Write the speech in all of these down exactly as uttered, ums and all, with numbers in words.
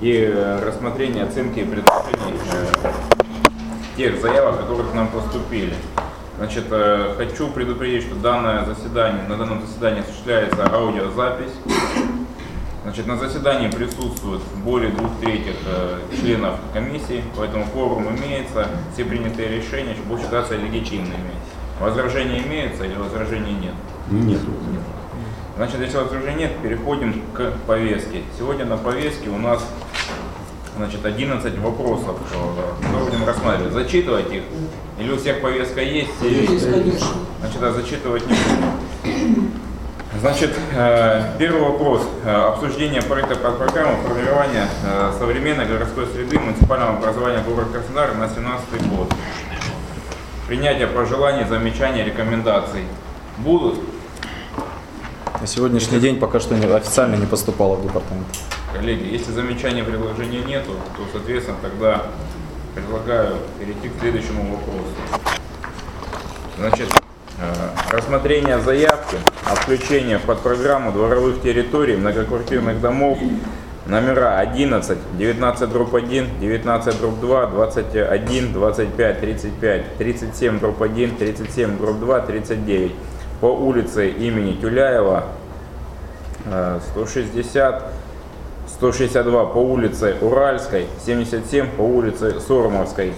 и рассмотрение, оценки и предложений тех заявок, которые к нам поступили. Значит, хочу предупредить, что данное заседание, на данном заседании осуществляется аудиозапись. Значит, на заседании присутствует более двух третьих членов комиссии, поэтому кворум имеется, все принятые решения будут считаться легитимными. Возражения имеются или возражений нет? Нет. Нет. Значит, если возражений нет, переходим к повестке. Сегодня на повестке у нас, значит, одиннадцать вопросов, которые будем рассматривать. Зачитывать их? Или у всех повестка есть? Есть, конечно. Значит, да, зачитывать не будем. Значит, первый вопрос. Обсуждение проекта под программу формирования современной городской среды муниципального образования города Краснодар на две тысячи семнадцатый год. Принятие пожеланий, замечаний, рекомендаций будут? На сегодняшний день пока что официально не поступало в департамент. Коллеги, если замечаний и предложений нету, то, соответственно, тогда предлагаю перейти к следующему вопросу. Значит, рассмотрение заявки о включении в подпрограмму дворовых территорий многоквартирных домов номера одиннадцать, девятнадцать дробь один, девятнадцать дробь два, двадцать один, двадцать пять, тридцать пять, тридцать семь дробь один, тридцать семь дробь два, тридцать девять по улице имени Тюляева, сто шестьдесят, сто шестьдесят два по улице Уральской, семьдесят семь по улице Сормовской.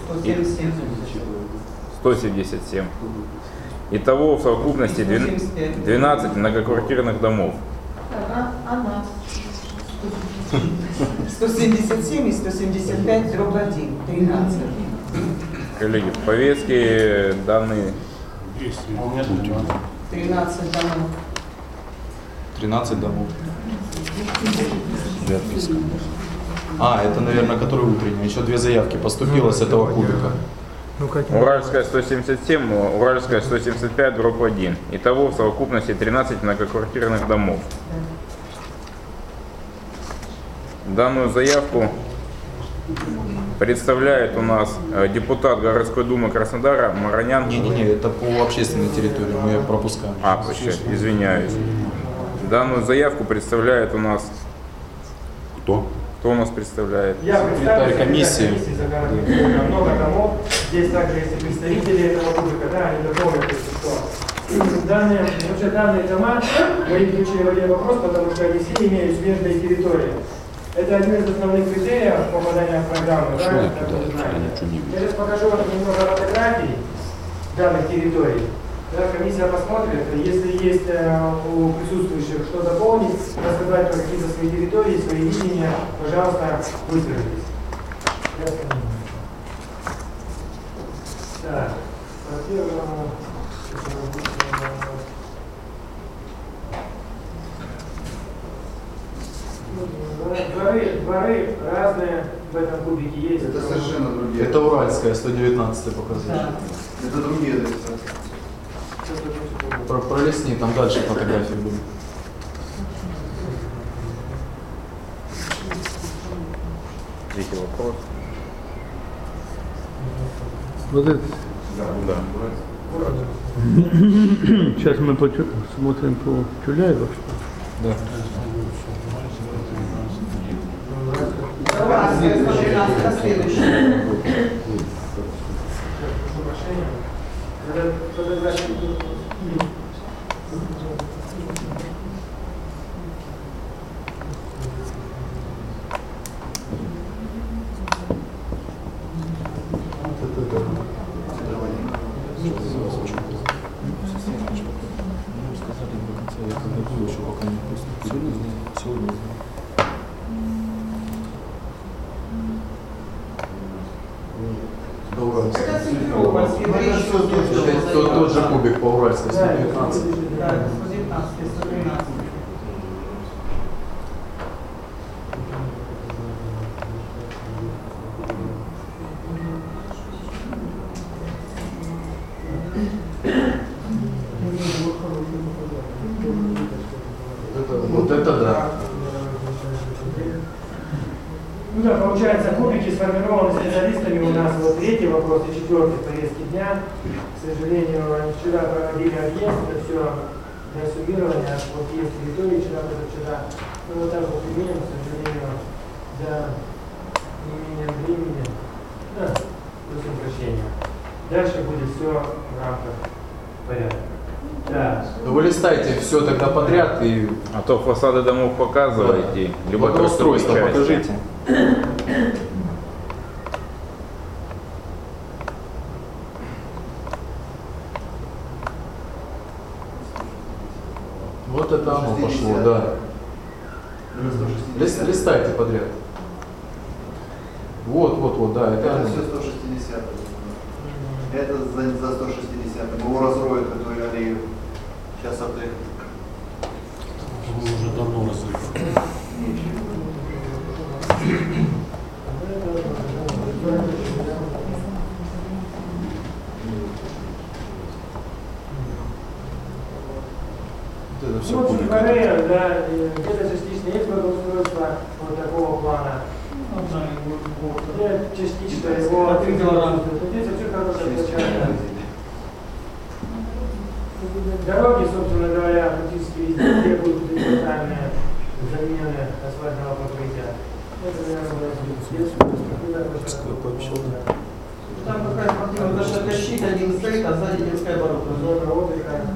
сто семьдесят семь. Итого в совокупности двенадцать многоквартирных домов. Она. сто семьдесят семь и сто семьдесят пять дробь один, тринадцать. Коллеги, в повестке данные тринадцать домов. тринадцать домов. А, это, наверное, который утренний. Еще две заявки поступило с этого кубика. Уральская сто семьдесят семь, Уральская сто семьдесят пять дробь один. Итого в совокупности тринадцать многоквартирных домов. Данную заявку представляет у нас депутат городской думы Краснодара Маранян. Не-не-не, это по общественной территории, мы ее пропускаем. А, прощай, извиняюсь. Данную заявку представляет у нас... Кто? Кто у нас представляет? Я представитель комиссии. комиссии. Много домов. Здесь также есть и представители этого кубика, да, они дополнят, что данные, вообще данные дома, мы их включили в один вопрос, потому что они все имеют смежные территории. Это один из основных критериев попадания в программу. Да, я сейчас покажу вам немного фотографий данных территорий. Когда комиссия посмотрит, если есть у присутствующих что дополнить, рассказать про какие-то свои территории, свои видения, пожалуйста, высказывайтесь. Так, по первому... Дворы, дворы разные в этом кубике есть. Это совершенно другие. Это Уральская, сто девятнадцать показывает. Да. Это другие. Про, пролистни, там дальше фотографии будут. Третий вопрос. Вот это. Да, да. Сейчас мы смотрим по Тюляеву. Да. Следующее. Тот, тот же кубик по Уральской, сто девятнадцать. Да, сто девятнадцать, сто тринадцать. Вот это да. Ну да, получается, кубики сформированы специалистами у нас. Вот третий вопрос и четвертый в повестке дня. К сожалению, они вчера проводили объезд, это все для суммирования, вот есть территории вчера, позавчера. Ну вот так вот имеем, к сожалению, для дальше будет все в рамках порядка. Да. Ну, вы листайте все тогда подряд и А то фасады домов показываете, либо благоустройство только части. покажите. Вот это оно пошло, да. Лист, листайте подряд. Вот, вот, вот, да, это Это оно. все сто шестьдесят. Это за, за сто шестьдесят. Его разроют эту аллею. Сейчас отдых. Уже давно разрыли. Это все Ну, в общем будет. говоря, да, э, где-то частично есть благоустройство вот такого плана. Где частично его три килограмма. Здесь очень хорошая площадка. Дороги, собственно говоря, практически везде требуют капитальные замены асфальтного покрытия. Это, наверное, детская площадка. Там какая спортивная площадка, щит один стоит, а сзади детская оборудка. Вот и так.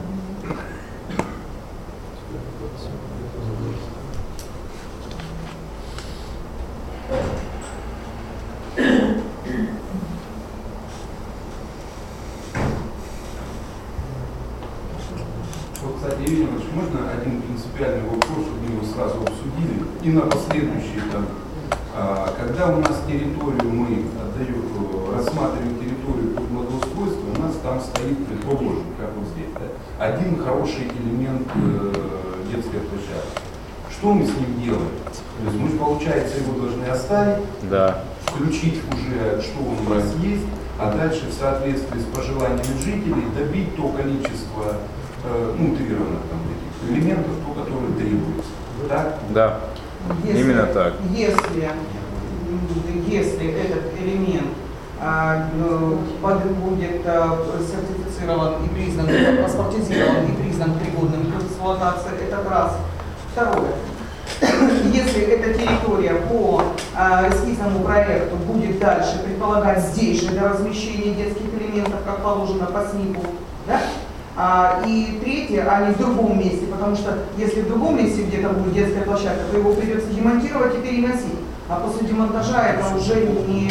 Вот, кстати, Евгений Иванович, можно один принципиальный вопрос, чтобы мы его сразу обсудили? И на последующие, там, а, когда у нас территорию мы отдаем, рассматриваем территорию под благоустройство, у нас там стоит, предположим, как вот здесь, да, один хороший элемент э, детской площадки. Что мы с ним делаем? То есть мы, получается, его должны оставить, Да. включить уже, что он у нас есть, а дальше в соответствии с пожеланиями жителей добить то количество э, ну, утрированных там этих элементов, то, которые требуются. Так? Да. Если- Именно так. Если, если этот элемент а, ну, под- будет а, сертифицирован и признан, паспортизирован и признан пригодным к эксплуатации, это раз. Второе. Если эта территория по а, эскизному проекту будет дальше предполагать здесь же для размещения детских элементов, как положено по СНИПу, да? А, и третье, а не в другом месте, потому что если в другом месте где-то будет детская площадка, то его придется демонтировать и переносить. А после демонтажа это уже не...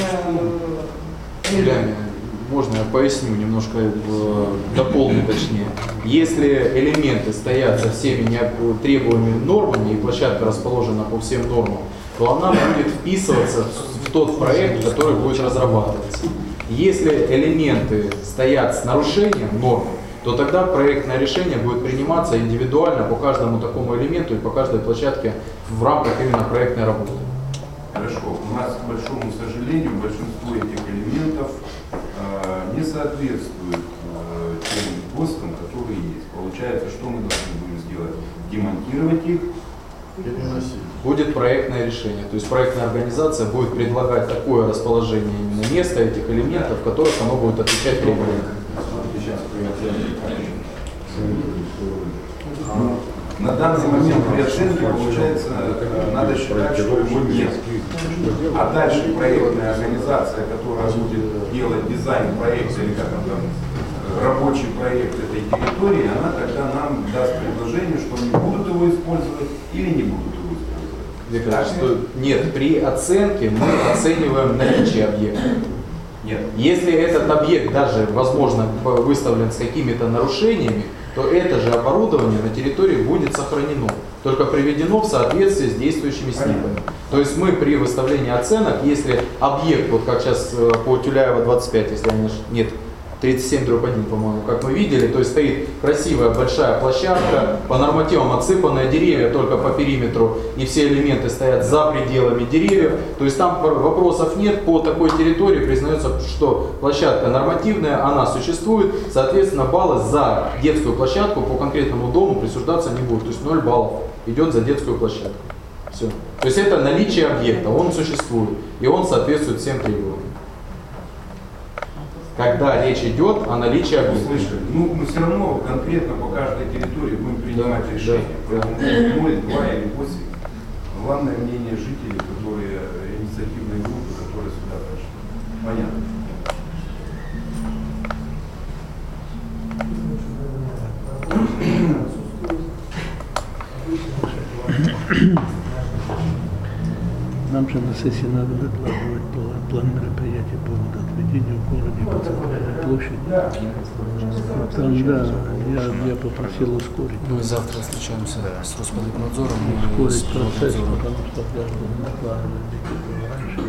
Юлия, можно я поясню немножко, э, дополню точнее. Если элементы стоят со всеми необ- требуемыми нормами и площадка расположена по всем нормам, то она будет вписываться в тот проект, который будет разрабатываться. Если элементы стоят с нарушением норм, то тогда проектное решение будет приниматься индивидуально по каждому такому элементу и по каждой площадке в рамках именно проектной работы. Хорошо. У нас, к большому сожалению, большинство этих элементов э, не соответствует э, тем ГОСТам, которые есть. Получается, что мы должны будем сделать? Демонтировать их. Будет проектное решение. То есть проектная организация будет предлагать такое расположение именно места этих элементов, в которых оно будет отвечать требованиям. На данный момент при оценке, получается, надо считать, что его нет. А дальше проектная организация, которая будет делать дизайн проекта или как он там, рабочий проект этой территории, она тогда нам даст предложение, что они будут его использовать или не будут его использовать. Виктор, что нет, при оценке мы оцениваем наличие объекта. Нет. Если этот объект даже, возможно, выставлен с какими-то нарушениями, то это же оборудование на территории будет сохранено, только приведено в соответствии с действующими СНИПами. То есть мы при выставлении оценок, если объект, вот как сейчас по Тюляева двадцать пять, если я не ошибаюсь, нет, тридцать семь дробь один, по-моему, как мы видели, то есть стоит красивая большая площадка, по нормативам отсыпанные деревья только по периметру, и все элементы стоят за пределами деревьев, то есть там вопросов нет, по такой территории признается, что площадка нормативная, она существует, соответственно баллы за детскую площадку по конкретному дому присуждаться не будут, то есть ноль баллов идет за детскую площадку. Все. То есть это наличие объекта, он существует, и он соответствует всем требованиям. Когда речь идет о наличии объекта. Слышали? Ну, мы все равно конкретно по каждой территории будем принимать Да, решение. да. Поэтому ноль, два или восемь. Главное мнение жителей, которые инициативные группы, которые сюда пришли. Понятно. Нам же на сессии надо докладывать план, план мероприятий по отведению в городе по центральной площади. Да. Там, да, я, я попросил ускорить. Мы завтра встречаемся с Роспотребнадзором и Ускорить с процесс, Роспотребнадзором. потому что каждый накладывает раньше.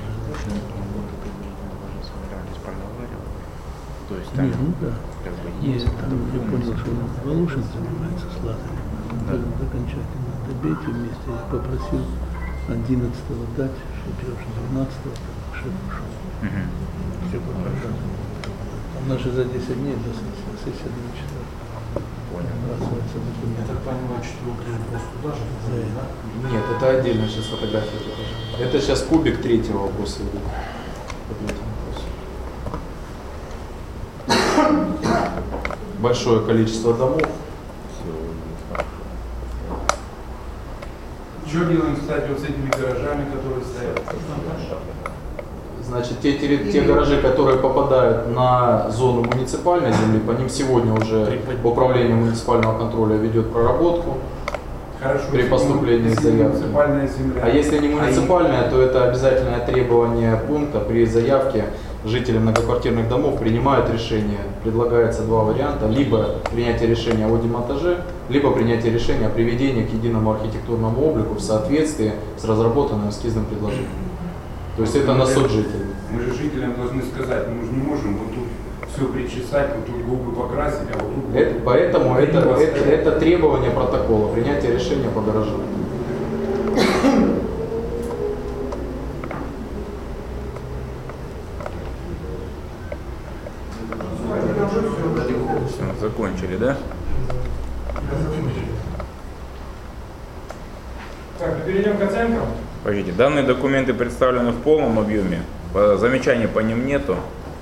То есть Не, там ну да. как бы Нет, есть. там я понял, что Волошин занимается с Лазарем. Будем окончательно добейте вместе. Я попросил одиннадцатого дать, чтобы я уже двенадцатого шеф ушел. Мгм. Все попросил. У нас же за десять дней до сессии, сессия два часа. Понял. Бросается документ. понимаю, четвертый вопрос туда же? Да. Нет, это отдельно сейчас фотография. Это сейчас кубик третьего вопроса идет. По третьему вопросу. Большое количество домов. Что делаем, кстати, вот с этими гаражами, которые стоят? Значит, те, терри- те гаражи, которые попадают на зону муниципальной земли, по ним сегодня уже управление муниципального контроля ведет проработку. Хорошо, При если поступлении если заявки. муниципальная земля. А если не муниципальная, то это обязательное требование пункта при заявке. Жители многоквартирных домов принимают решение. Предлагается два варианта. Либо принятие решения о демонтаже, либо принятие решения о приведении к единому архитектурному облику в соответствии с разработанным эскизным предложением. То есть это на суд жителей. Мы же жителям должны сказать, мы же не можем вот тут все причесать, вот тут губы покрасить, а вот тут... Это- поэтому это, Красиво это, стоять. это требование протокола, принятие решения по гаражу. Все, закончили, да? Так, перейдем к оценкам. Погодите, данные документы представлены в полном объеме. По- Замечаний по ним нету.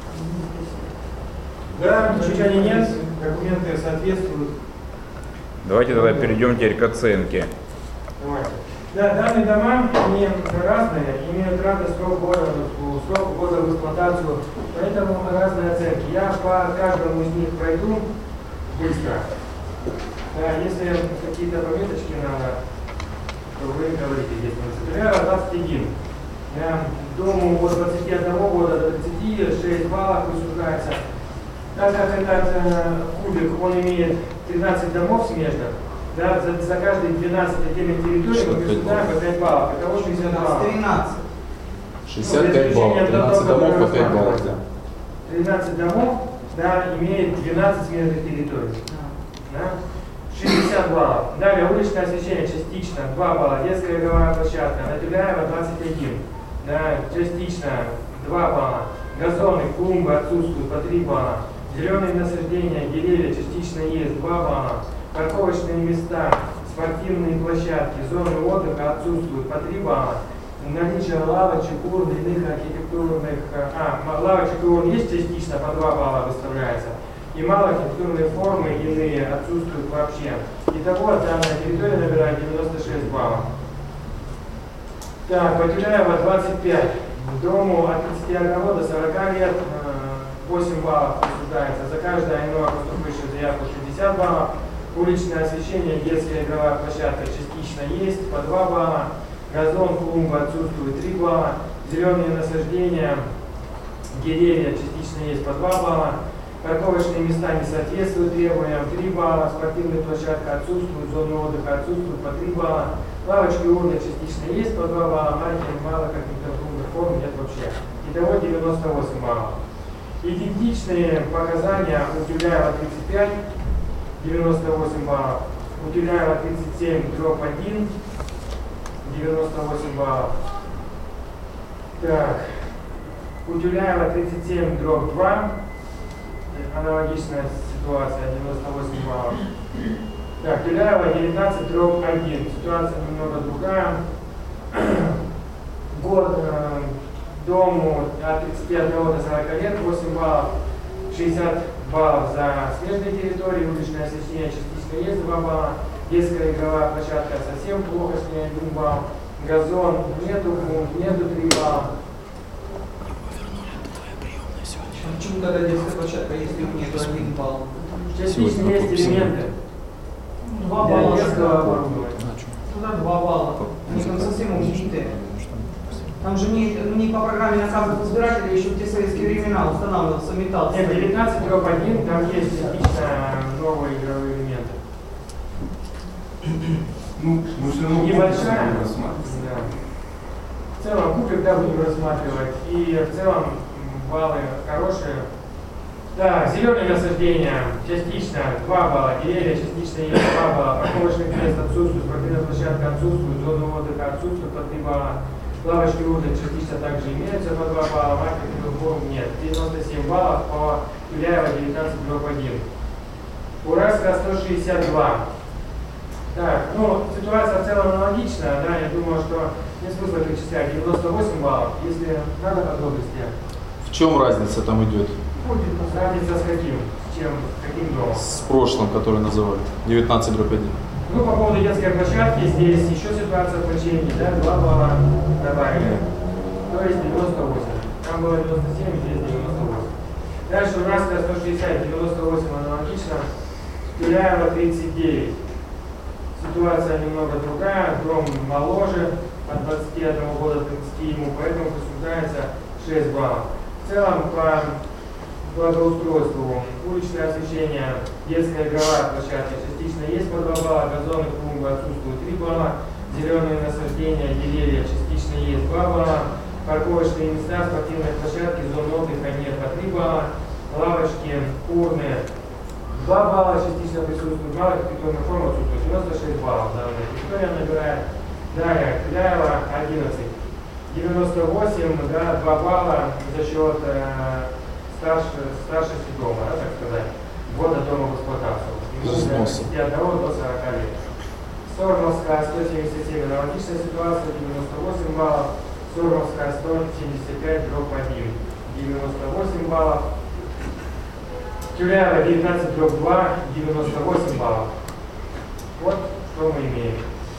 Да, замечаний нет, документы соответствуют. Давайте тогда перейдем теперь к оценке. Давайте. Да, данные дома, они разные, имеют разный срок года, срок года в эксплуатацию, поэтому разные оценки. Я по каждому из них пройду быстро. Да, если какие-то пометочки надо, то вы говорите здесь. Например, двадцать один. Да, дому от двадцати одного года до тридцати шесть баллов присуждается. Так как этот э, кубик, он имеет тринадцать домов смежных, да, за, за каждые двенадцать отдельных территорий мы присуждаем по пять баллов. Итого шестьдесят баллов. тринадцать. шестьдесят пять баллов, тринадцать домов по пять баллов. Да. тринадцать домов, да, имеет двенадцать смежных территорий. Да? шестьдесят баллов. Далее уличное освещение частично два балла, детская игровая площадка, на Тюляева двадцать один. Да, частично два балла. Газоны, клумбы отсутствуют по три балла. Зеленые насаждения, деревья частично есть два балла. Парковочные места, спортивные площадки, зоны отдыха отсутствуют по три балла. Наличие лавочек, урн, иных архитектурных, а, лавочек и урн есть частично, по два балла выставляется. И малоархитектурные формы иные отсутствуют вообще. Итого данная территория набирает девяносто шесть баллов. Так, Потюляева двадцать пять. Дому от тридцати одного до сорока лет восемь баллов присуждается. За каждое иное поступившее заявку шестьдесят баллов. Уличное освещение, детская игровая площадка частично есть, по два балла. Газон, клумба отсутствует три балла. Зеленые насаждения, деревья частично есть, по два балла. Парковочные места не соответствуют требованиям, три балла. Спортивная площадка отсутствует, зоны отдыха отсутствуют, по три балла. Лавочки, урны частично есть, по два балла. Маленьких, мало каких-то крупных форм нет вообще. Итого девяносто восемь баллов. Идентичные показания у Тюляева тридцать пять, девяносто восемь баллов. У Тюляева тридцать семь, дробь один, девяносто восемь баллов. Так, у Тюляева тридцать семь, дробь два, аналогичная ситуация, девяносто восемь баллов. Так, Тюляева девятнадцать, дробь один, ситуация немного другая. Год э, дому от тридцати одного до сорока лет восемь баллов, шестьдесят баллов за смежные территории, уличное освещение частично есть два балла, детская игровая площадка совсем плохо, с ней один балл, газон нету, нету три балла. Почему тогда детская площадка, если у нее один балл? Частично есть элементы. Два Для балла. детского оборудования. Туда два балла. Они там совсем убитые. Там же не, не по программе наказов избирателей, еще в те советские времена устанавливался металл. Нет, девятнадцать дробь один, там есть частично новые игровые элементы. Ну, мы все равно Небольшая. будем рассматривать. Да. В целом, кубик, да, будем рассматривать. И в целом баллы хорошие. Так, зеленые насаждения частично два балла, деревья частично есть два балла, парковочных мест отсутствует, спортивная площадка отсутствует, зоны отдыха отсутствует по три балла, лавочки отдыха частично также имеются по два балла, маркетинговый форум нет. девяносто семь баллов по Юляева девятнадцать дробь один. Уральская сто шестьдесят два. Так, ну, ситуация в целом аналогичная, да, я думаю, что нет смысла перечислять. девяносто восемь баллов, если надо подробности. В чем разница там идет? Разница с каким? С чем? Каким домом? С прошлым, который называли. девятнадцать дробь один. Ну, по поводу детской площадки, здесь еще ситуация в значении, да, два балла добавили. То есть девяносто восемь. Там было девяносто семь, здесь девяносто восемь. Дальше Уральская сто шестьдесят, девяносто восемь аналогично. Тюляева тридцать девять. Ситуация немного другая, дом моложе, от двадцати одного года до тридцати ему, поэтому присуждается шесть баллов. В целом, по благоустройству, уличное освещение, детская игровая площадка частично есть по два балла, газоны, клумбы отсутствуют три балла, зеленые насаждения, деревья частично есть два балла, парковочные места, спортивные площадки, зоны отдыха нет по три балла, лавочки, урны, два балла частично присутствует, малая архитектурная форма отсутствует, девяносто шесть баллов данная территория набирает. Далее, Кляева одиннадцать, девяносто восемь, да, два балла за счет э, старше, старшести дома, да, так сказать, ввода дома в эксплуатацию. С тридцати одного до сорока лет. Сормовская сто семьдесят семь, аналогичная ситуация, девяносто восемь баллов. Сормовская сто семьдесят пять дробь один, девяносто восемь баллов. Тюляева девятнадцать дробь два, девяносто восемь баллов. Вот что мы имеем.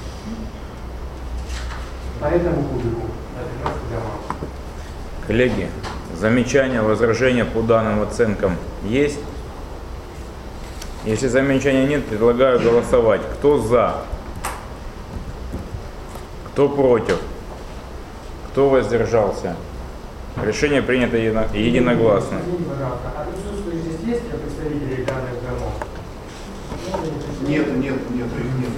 По этому кубику на тринадцать домов. Коллеги, замечания, возражения по данным оценкам есть? Если замечаний нет, предлагаю голосовать. Кто за? Кто против? Кто воздержался? Решение принято едино- единогласно. Извините, пожалуйста, а присутствующие здесь есть представители данных домов? Нет, нет, нет, их нет.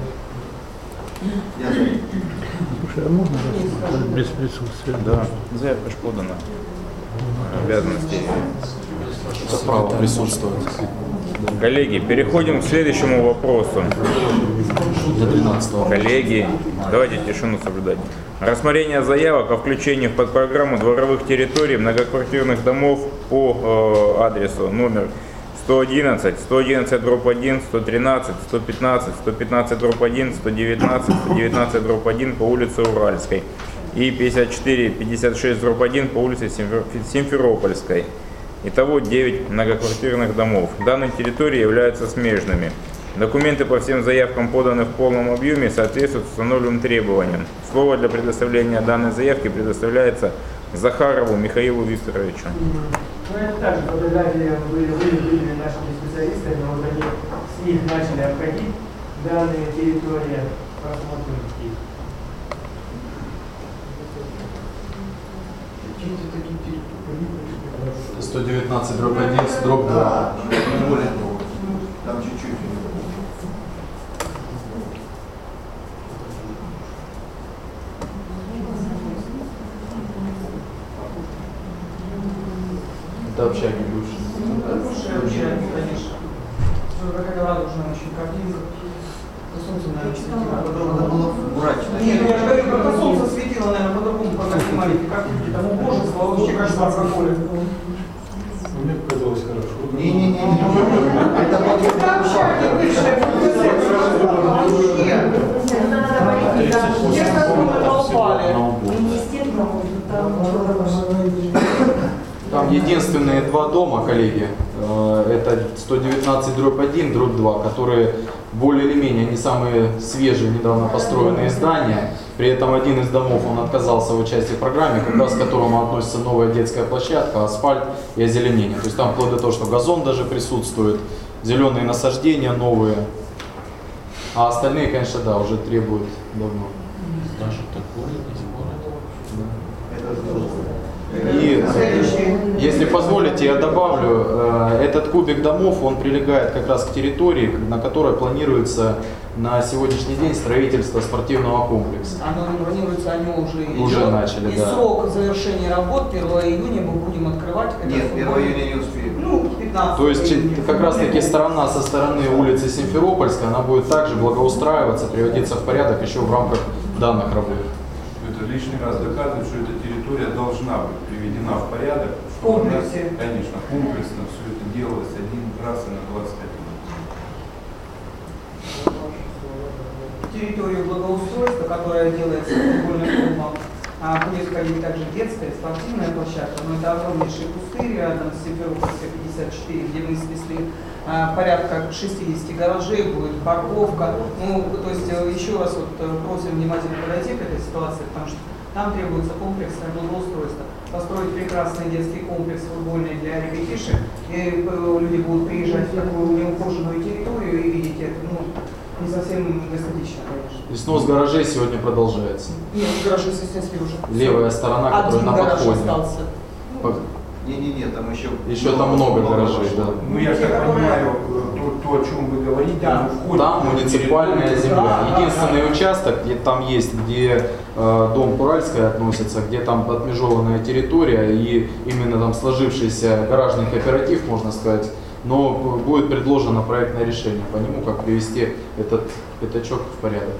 Я за. Слушай, а можно рассмотреть без присутствия? Да, заявка ж подана. Обязанности. Это право присутствовать. Коллеги, переходим к следующему вопросу. До тринадцатого. Коллеги, давайте тишину соблюдать. Рассмотрение заявок о включении в подпрограмму дворовых территорий многоквартирных домов по э, адресу номер сто одиннадцать, сто одиннадцать дробь один, сто тринадцать, сто пятнадцать, сто пятнадцать дробь один, сто девятнадцать, сто девятнадцать дробь один по улице Уральской и пятьдесят четыре пятьдесят шесть дробь один по улице Симферопольской. Итого девять многоквартирных домов. Данные территории являются смежными. Документы по всем заявкам поданы в полном объеме и соответствуют установленным требованиям. Слово для предоставления данной заявки предоставляется Захарову Михаилу Викторовичу. Ну, это также фотографии были выявлены нашими специалистами, вот они с них начали обходить данные территории. Посмотрим их. сто девятнадцать дробь один, дробь два. Не более того. Там чуть-чуть. Это общаги бывшие. Лучше вообще, конечно. Какая-то радужная очень картинка. Солнце, наверное, светило. Надо было убрать. Нет, я же говорю, просто солнце светило, наверное, по-другому, по такие маленькие картинки. Там убожество, вообще кошмар какой. Мне показалось хорошо. Не-не-не. Это Это общаги бывшие, вообще. Те, которые толпали. Там единственные два дома, коллеги, э, это сто девятнадцать дробь один, дробь два, которые более или менее не самые свежие, недавно построенные здания. При этом один из домов, он отказался в участии в программе, как раз к которому относится новая детская площадка, асфальт и озеленение. То есть там вплоть до того, что газон даже присутствует, зеленые насаждения новые. А остальные, конечно, да, уже требуют давно. Даже такое есть город. Да. позволите, я добавлю, этот кубик домов, он прилегает как раз к территории, на которой планируется на сегодняшний день строительство спортивного комплекса. Оно планируется, они уже идет. Уже начали, и да. срок завершения работ первого июня мы будем открывать. Нет, первого июня не успеем. Ну, пятнадцатого То есть июня. как раз таки сторона со стороны улицы Симферопольской, она будет также благоустраиваться, приводиться в порядок еще в рамках данных работ. Это лишний раз доказывает, что эта территория должна быть приведена в порядок. В комплексе. Конечно, комплексно все это делалось один раз и на двадцать пять лет. Территорию благоустройства, которая делается футбольным клубом, а, будет входить также детская, спортивная площадка, но это огромнейший пустырь рядом с Симферопольской пятьдесят четыре, где мы снесли а, порядка шестидесяти гаражей, будет парковка. Ну, то есть еще раз вот просим внимательно подойти к этой ситуации, потому что там требуется комплексное благоустройство. Построить прекрасный детский комплекс футбольный для ребятишек, и люди будут приезжать в такую неухоженную территорию и видеть это, ну, не совсем эстетично, конечно. И снос гаражей сегодня продолжается. Нет, гаражи снесли уже. Левая сторона, которая Один на гараж подходе. остался. Не-не-не, там еще... Еще там много гаражей, да. Ну, я так понимаю, то, то, о чем вы говорите, Да. оно входит. Там муниципальная земля. Да, Единственный да. участок, где там есть, где э, дом Куральская относится, где там отмежеванная территория и именно там сложившийся гаражный кооператив, можно сказать, но будет предложено проектное решение по нему, как привести этот пятачок в порядок.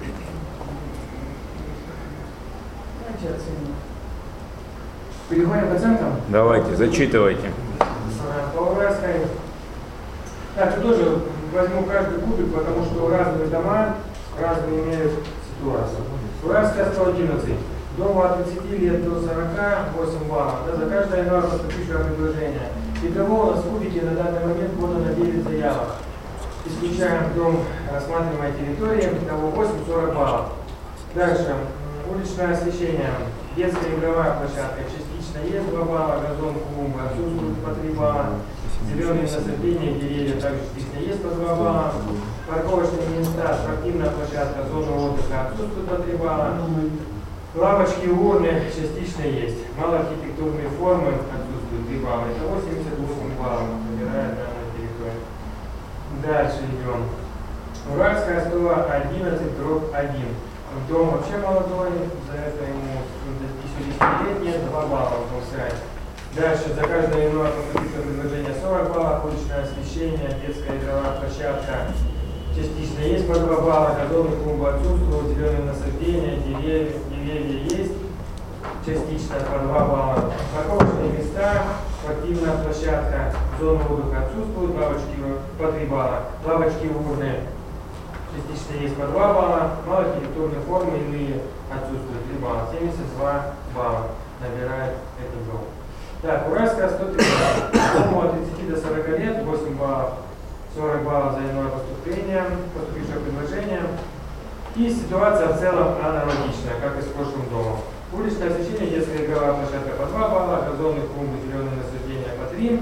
Давайте оценим. Переходим к оценкам. Давайте, зачитывайте. Павловская. Так, я тоже возьму каждый кубик, потому что разные дома разные имеют ситуацию. Уральская сто одиннадцать. Дому от тридцати лет до сорока восемь баллов. Да, за каждое иное поступившее предложение. Итого у нас в кубике на данный момент подано девять заявок. Исключаем дом рассматриваемой территории, итого восемь сорок баллов. Дальше. Уличное освещение. Детская игровая площадка частично есть два балла, газон, клумбы отсутствует по три балла. Зеленые насаждения, деревья также частично есть по два балла. Парковочные места, спортивная площадка, зона отдыха отсутствует по три балла. Лавочки, урны частично есть. Малоархитектурные формы отсутствуют три балла. Итого семьдесят восемь баллов набирает данная территория. Дальше идем. Уральская сто одиннадцать дробь один. Дом вообще молодой, за это ему еще десять лет нет, два балла в сайт. Дальше за каждое иное поступившее предложение сорок баллов, уличное освещение, детская игровая площадка частично есть по два балла, газоны, клумбы отсутствуют, зеленые насаждения, деревья, деревья есть частично по два балла. Парковочные места, спортивная площадка, зона отдыха отсутствует, лавочки по три балла, лавочки урны частично есть по два балла, малоархитектурные формы иные отсутствуют три балла, семьдесят два балла набирает этот дом. Так, Уральская сто тридцать, дому от тридцати до сорока лет, восемь баллов, сорок баллов за иное поступление, поступившее предложение. И ситуация в целом аналогичная, как и с прошлым домом. Уличное освещение, детская игровая площадка по два балла, газоны, клумбы, зеленые насаждения по три,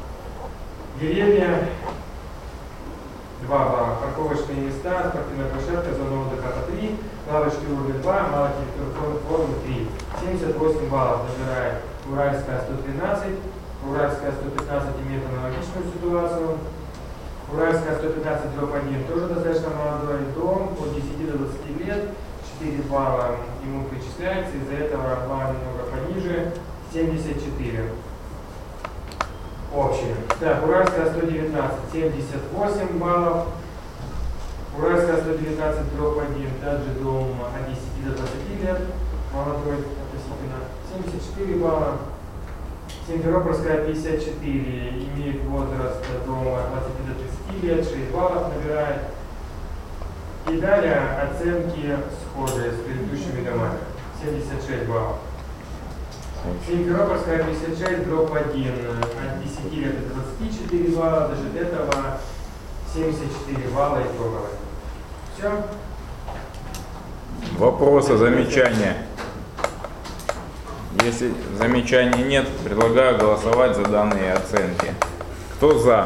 деревья два балла, парковочные места, спортивная площадка, зона отдыха по три, лавочки урны два, малоархитектурные формы три. семьдесят восемь баллов набирает Уральская сто тринадцать, Уральская сто пятнадцать имеет аналогичную ситуацию. Уральская сто пятнадцать дробь один тоже достаточно молодой дом, от десяти до двадцати лет, четыре балла ему причисляется, из-за этого балла немного пониже, семьдесят четыре. Общее. Так, Уральская сто девятнадцать, семьдесят восемь баллов. Уральская сто девятнадцать дробь один, также дом от десяти до двадцати лет, молодой относительно, семьдесят четыре балла. Симферопольская пятьдесят четыре, имеет возраст дома от двадцати до тридцати лет, шесть баллов набирает. И далее оценки схожие с предыдущими домами, семьдесят шесть баллов. Симферопольская пятьдесят шесть дробь один, от десяти лет до двадцати четырёх балла, даже этого семьдесят четыре балла итоговые. Все? Вопросы, замечания? Если замечаний нет, предлагаю голосовать за данные оценки. Кто за?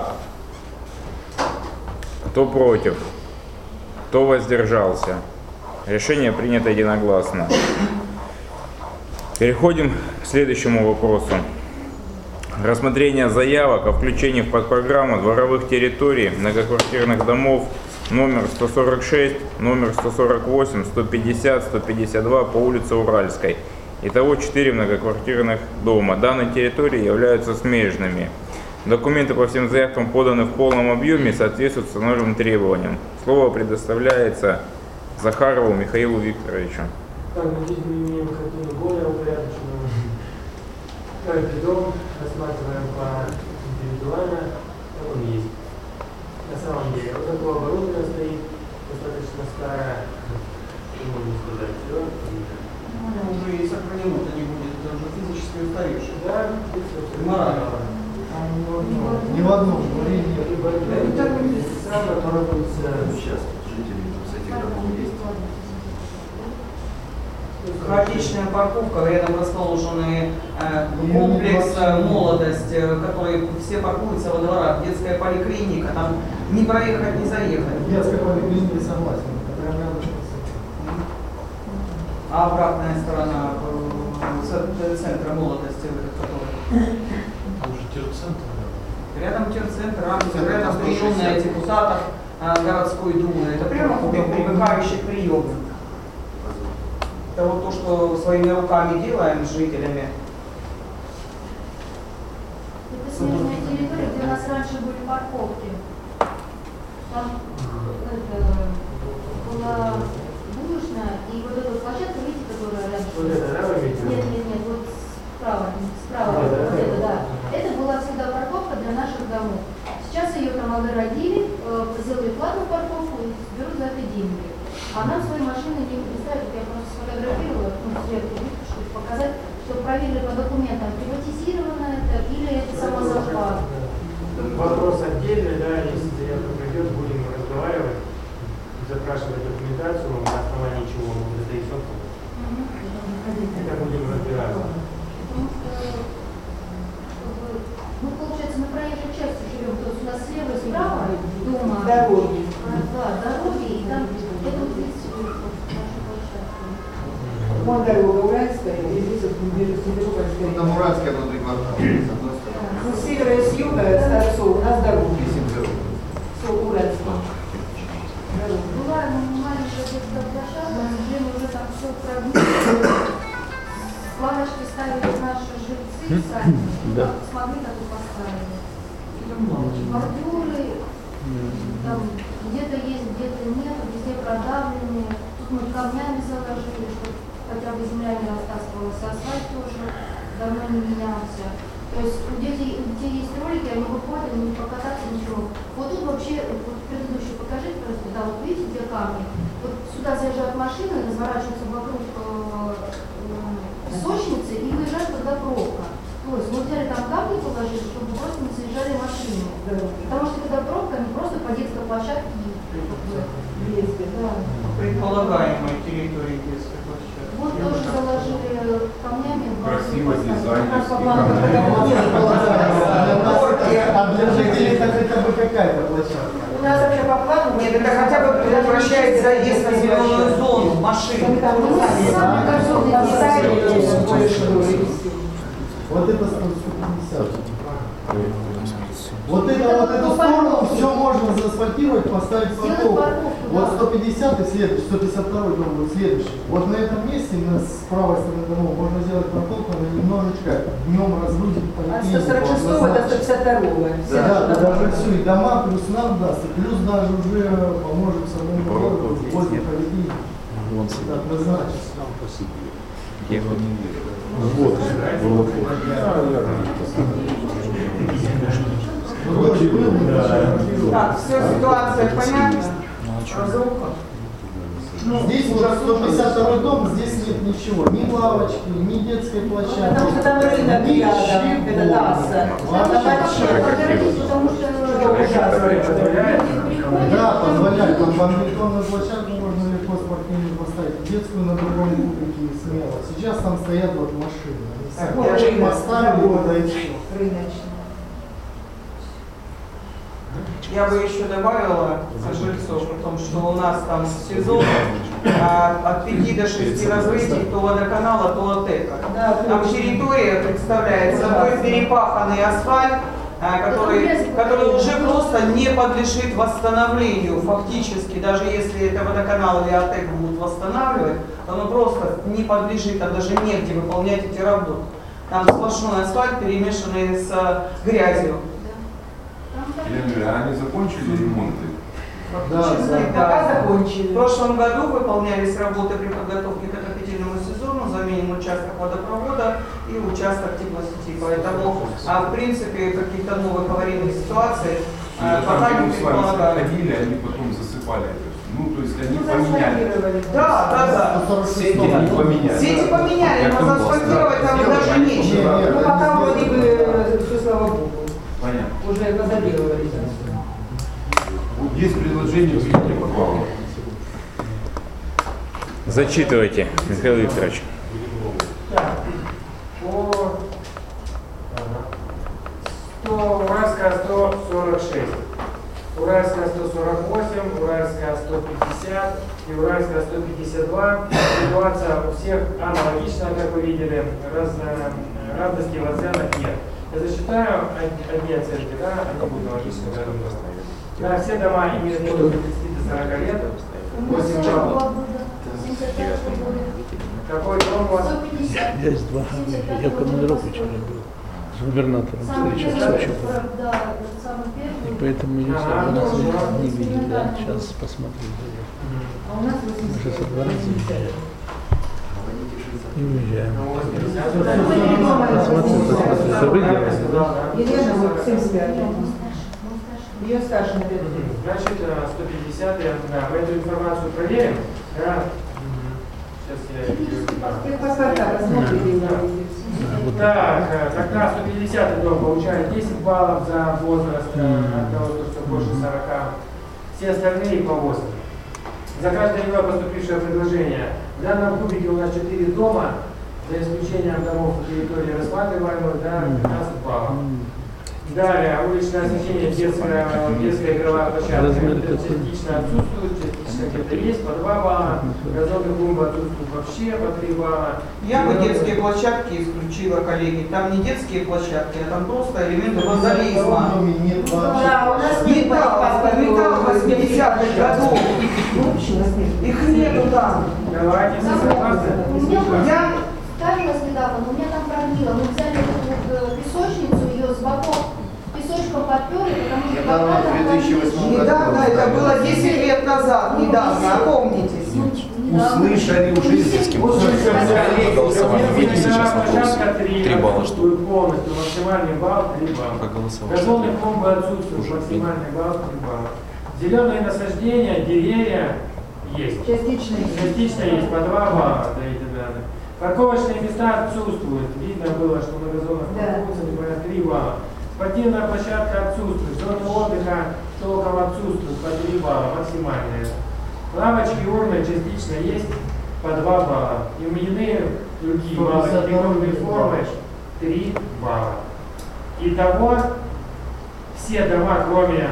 Кто против? Кто воздержался? Решение принято единогласно. Переходим к следующему вопросу. рассмотрение заявок о включении в подпрограмму дворовых территорий многоквартирных домов номер сто сорок шесть, номер сто сорок восемь, сто пятьдесят, сто пятьдесят два по улице Уральской. Итого четыре многоквартирных дома. Данные территории являются смежными. Документы по всем заявкам поданы в полном объеме и соответствуют установленным требованиям. Слово предоставляется Захарову Михаилу Викторовичу. Так, здесь мы имеем картину более упорядоченную. Каждый дом рассматриваем по индивидуально, как он есть. На самом деле, вот такое оборудование стоит, достаточно старое, можно сказать, все. Ну, уже и сохранено-то не будет, это уже физически устаревшее. Да, здесь Морально. Ни в одном дворе нет. сразу торопится. Сейчас жители с этих домов есть. Хаотичная парковка, рядом расположенный э, комплекс э, «Молодость», э, который все паркуются во дворах, детская поликлиника, там не проехать, не заехать. Детская поликлиника согласен. Прям рядом. А обратная сторона э, центра «Молодости», который... Рядом терцентр, рядом приемная депутатов э, городской думы. Это прямо примыкающий приемник. Это вот то, что своими руками делаем с жителями. Это смежная территория, где у нас раньше были парковки. Там это, была булочная, и вот эта площадка, видите, которая раньше... Вот это, да, вы видите? Нет, нет, нет, вот справа, справа, Вот, вот, да? это, да. Это была всегда парковка для наших домов. Сейчас ее там огородили, э, сделали платную парковку и берут за это деньги. А нам свои машины не представят, я просто сфотографировала, ну, сверху, чтобы показать, что проверили по документам, приватизировано это или это самозахват. Вопрос отдельный, да, если заявка придет, будем разговаривать, запрашивать документацию, на основании чего мы выдаем собственность. Это будем разбираться. Потому что, как бы, ну, получается, мы проезжей частью живем, то есть у нас слева и справа дома, Дороги. а, да, дороги, и там это вот видите, наша площадка. Вон дорога Уральская, и здесь вот между Северокольской. Там Уральская внутри квартала, с одной стороны. Ну, с севера и с юга, с торцов, у нас дороги. Все, Уральская. Была маленькая детская площадка, к сожалению, уже там все пробито. Лавочки ставили наши жильцы сами, Да. смогли, так и поставили. Бордюры, там где-то есть, где-то нет, везде продавленные. Тут мы камнями заложили, чтобы хотя бы земля не растаскивалась. Асфальт тоже давно не менялся. То есть у детей, у детей есть ролики, они выходят, не покататься, ничего. Вот тут вообще, вот предыдущий покажите, просто, да, вот видите, где камни. Вот сюда заезжают машины, разворачиваются вокруг э, э, песочницы и выезжают, когда пробка. То есть мы взяли там камни, положили, чтобы просто не заезжали машины. Потому что когда пробка, они просто по детской площадке ездят. Да. Предполагаемой территории детской площадки. Вот тоже заложили камнями. Красиво, дизайнерски. А для жителей это хотя бы какая-то площадка. У нас вообще по плану... Нет, это хотя бы предотвращает заезд в зеленую зону машин. Там Ну, мы сами на как сайте кое-что. Вот это сто пятьдесят. Вот это вот эту сторону все можно заасфальтировать, поставить парковку. Вот сто пятьдесят и следующий, сто пятьдесят второй дом будет следующий. Вот на этом месте, на с правой стороны дома, можно сделать парковку, но немножечко днем разгрузить От сто сорок шестого до сто пятьдесат второго. Да, да, даже все, и дома плюс нам даст, и плюс даже уже поможет самому городу возле поведения. Однозначно. Так, все, ситуация понятна? Разруха. Здесь уже сто пятьдесят второй дом, здесь нет ничего, ни лавочки, ни детской площадки. Потому что там рынок ни рядом, это трасса. Вообще. Потому что Да, позволяет. Там бетонную площадку можно легко спортивную поставить, детскую на другом кубике смело. Сейчас там стоят вот машины. Они Вот сами рынок. поставили его, да и все. Рыночный. Я бы еще добавила жильцов о том, что у нас там сезон а, от пяти до шести разлитий то водоканала, то ОТЭКа. Да, Там территория представляет собой перепаханный асфальт, который, который уже просто не подлежит восстановлению. Фактически, даже если это водоканал или АТЭК будут восстанавливать, оно просто не подлежит, а даже негде выполнять эти работы. Там сплошной асфальт, перемешанный с грязью. А они закончили ремонты? Да, да. Пока закончили. В прошлом году выполнялись работы при подготовке к отопительному сезону, заменен участок водопровода и участок теплосети. Поэтому, а в принципе, каких-то новых аварийных ситуаций а, пока не предполагаю. Ходили, они потом засыпали это. Ну, то есть они поменяли. Да, да, да. Сети они поменяли. Сети поменяли, но заасфальтировать там даже нечего. Ну, пока вроде бы, все слава богу. Понятно. Уже позаделывались. Есть предложение в виде попала. Зачитывайте, Михаил Викторович. Так, по сто, Уральская сто сорок шесть, Уральская сто сорок восемь, Уральская сто пятьдесят и Уральская сто пятьдесят два. Ситуация у всех аналогична, как вы видели, раз, разности в оценках нет. Я засчитаю одни оценки, да, они будут аналогичны. Да, все дома имеют от тридцати до сорока лет. восемь баллов. Какой дом у вас? Я из два. Я в командировке вчера был с губернатором, встреча в Сочи. И поэтому я все не видел. Да. Сейчас посмотрю. Мы сейчас два раза уезжаем. И уезжаем. Посмотрим, посмотрим. Это выделено. Елена, вот семьдесят пять. Ее старше на пять. Значит, сто пятьдесят, да, мы эту информацию проверим. Да. Сейчас я ее... Паспорта посмотрели. Так, тогда сто пятидесятый дом получает десять баллов за возраст от того, что больше сорока. Все остальные по восемь. За каждое иное поступившее предложение. В данном кубике у нас четыре дома, за исключением домов по территории рассматриваемых, да, пятнадцать баллов. Далее, уличное освещение, детская, детская игровая площадка частично отсутствует, частично где-то есть, по два балла. Газонные клумбы отсутствуют вообще, по три балла. Я бы детские площадки исключила, коллеги. Там не детские площадки, а там просто элементы вандализма. Да, у нас нет металл восьмидесятых годов. Их нету там. Давайте, согласны? Я ставилась недавно, но у меня там прогнило. Мы взяли эту песочницу, ее с боков песочком подперли, потому что Это в две тысячи восьмом году. Недавно, это было десять лет назад, недавно, опомнитесь. Услышали уже из детским. Голосование видите сейчас вопрос. Три балла жду. Полностью максимальный балл три балла. Проголосовал. Газонные клумбы отсутствуют, максимальный балл три балла. Зеленые насаждения, деревья есть. Частично есть. Частично есть, по два балла до этих данных. Парковочные места отсутствуют. Видно было, что на газонах паркуются, например, три балла. Спортивная площадка отсутствует. Зоны отдыха толком отсутствуют, по три балла, максимальные. Лавочки, урны частично есть, по два балла. И именные другие баллы, фигурные формы, три балла. Итого, все дома, кроме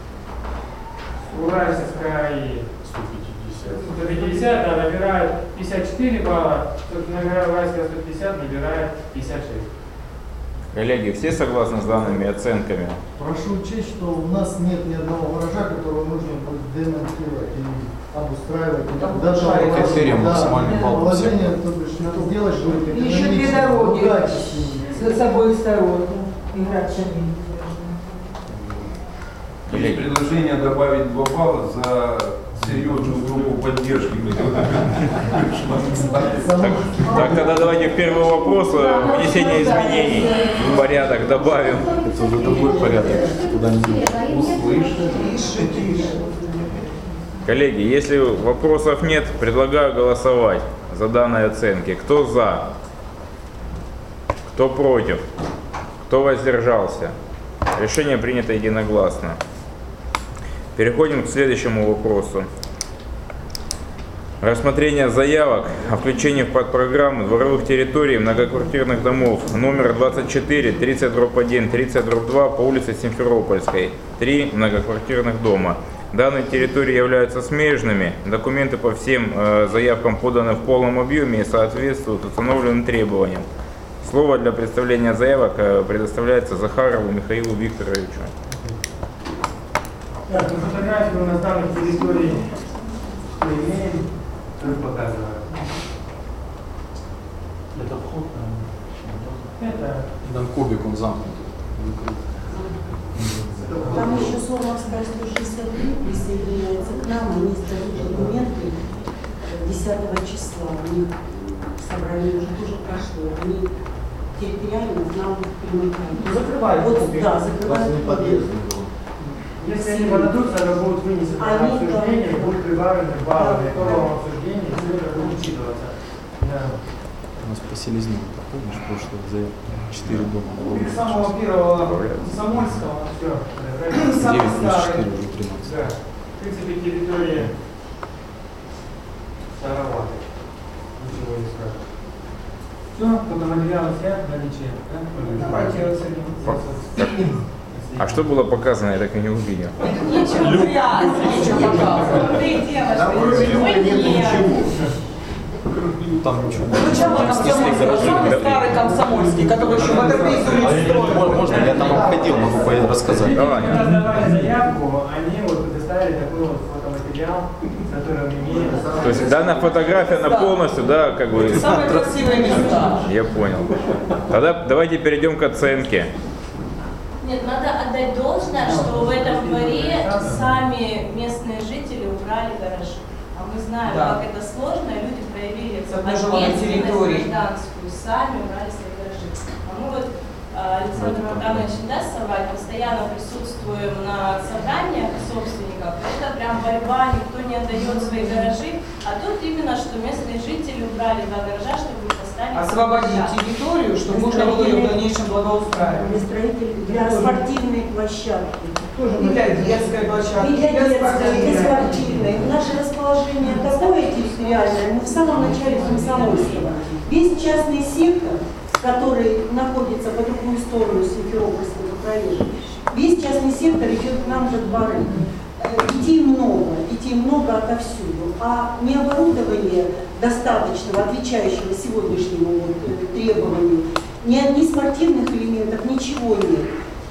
Уральской сто пятьдесят, да, набирают пятьдесят четыре балла, Уральская сто пятьдесят набирает пятьдесят шесть. Коллеги, все согласны с данными оценками? Прошу учесть, что у нас нет ни одного гаража, которого нужно будет демонтировать или обустраивать. Даже критерием максимальный балл. Положение, то бишь, надо сделать будет И еще две дороги с обоих сторон. Играть самим. Есть предложение добавить два балла за серьезную группу поддержки. Так, так, тогда давайте к первому вопросу. Внесение изменений в порядок добавим. Это уже другой порядок. Куда Коллеги, если вопросов нет, предлагаю голосовать за данные оценки. Кто за? Кто против? Кто воздержался? Решение принято единогласно. Переходим к следующему вопросу. Рассмотрение заявок о включении в подпрограмму дворовых территорий многоквартирных домов номер двадцать четыре, тридцать дробь один, тридцать дробь два по улице Симферопольской. Три многоквартирных дома. данные территории являются смежными, документы по всем э, заявкам поданы в полном объеме и соответствуют установленным требованиям. Слово для представления заявок э, предоставляется Захарову Михаилу Викторовичу. Так, на фотографии у нас данных территорий мы имеем, что показываю. Это вход, Это Там кубик, он замкнутый. Там еще Сомовская сто шестьдесят три присоединяется к нам, они сдают документы десятого числа. Они собрали, уже тоже прошло. Они территориально к нам примыкают. Закрывают. Вот, да, закрывают. если они подадутся, то будут вынесены на обсуждение, будут прибавлены баллы в итоговом обсуждении, все это будет учитываться. Да. У нас по селезнёву, ты помнишь, прошлое за четыре дома. С самого первого Комсомольского. Все, самый девять плюс старый. четыре уже тринадцать. да. В принципе, территория старовата. Ничего не скажу. Все, фотоматериалы все наличие. Да? Давайте оценим. А что было показано, я так и не увидел. Ничего грязно, ничего показывать. Ты делаешь, нет ничего. Там ничего. Зачем он самый старый комсомольский, который еще в этом месте Можно, можно, я там обходил, могу по- рассказать. Давай. Когда давали заявку, они вот предоставили такой вот фотоматериал, который мы имеем. То есть данная фотография, она полностью, да, как бы... самые красивые места. Я понял. Тогда давайте перейдем к оценке. Нет, надо отдать должное, что в этом дворе сами местные жители убрали гаражи. А мы знаем, Да. как это сложно, и люди проявили Загруженной территории. гражданскую, сами убрали свои гаражи. А мы вот, а, Александр Богданович не даст соврать, постоянно присутствуем на собраниях собственников. Это прям борьба, никто не отдает свои гаражи. А тут именно, что местные жители убрали два гаража, чтобы их оставить. Освободить территорию, чтобы можно было ее в дальнейшем благоустраивать. Для строителей, для спортивной площадки. И для детской площадки, И для детской, и спортивной. для спортивной. Наше расположение такое территориальное, мы в самом начале Комсомольского. Весь частный сектор, который находится по другую сторону Симферопольского проезда, весь частный сектор идет к нам за дворы. Детей много, детей много отовсюду, а необорудование достаточного, отвечающего сегодняшнему вот, требованию, ни, ни спортивных элементов, ничего нет.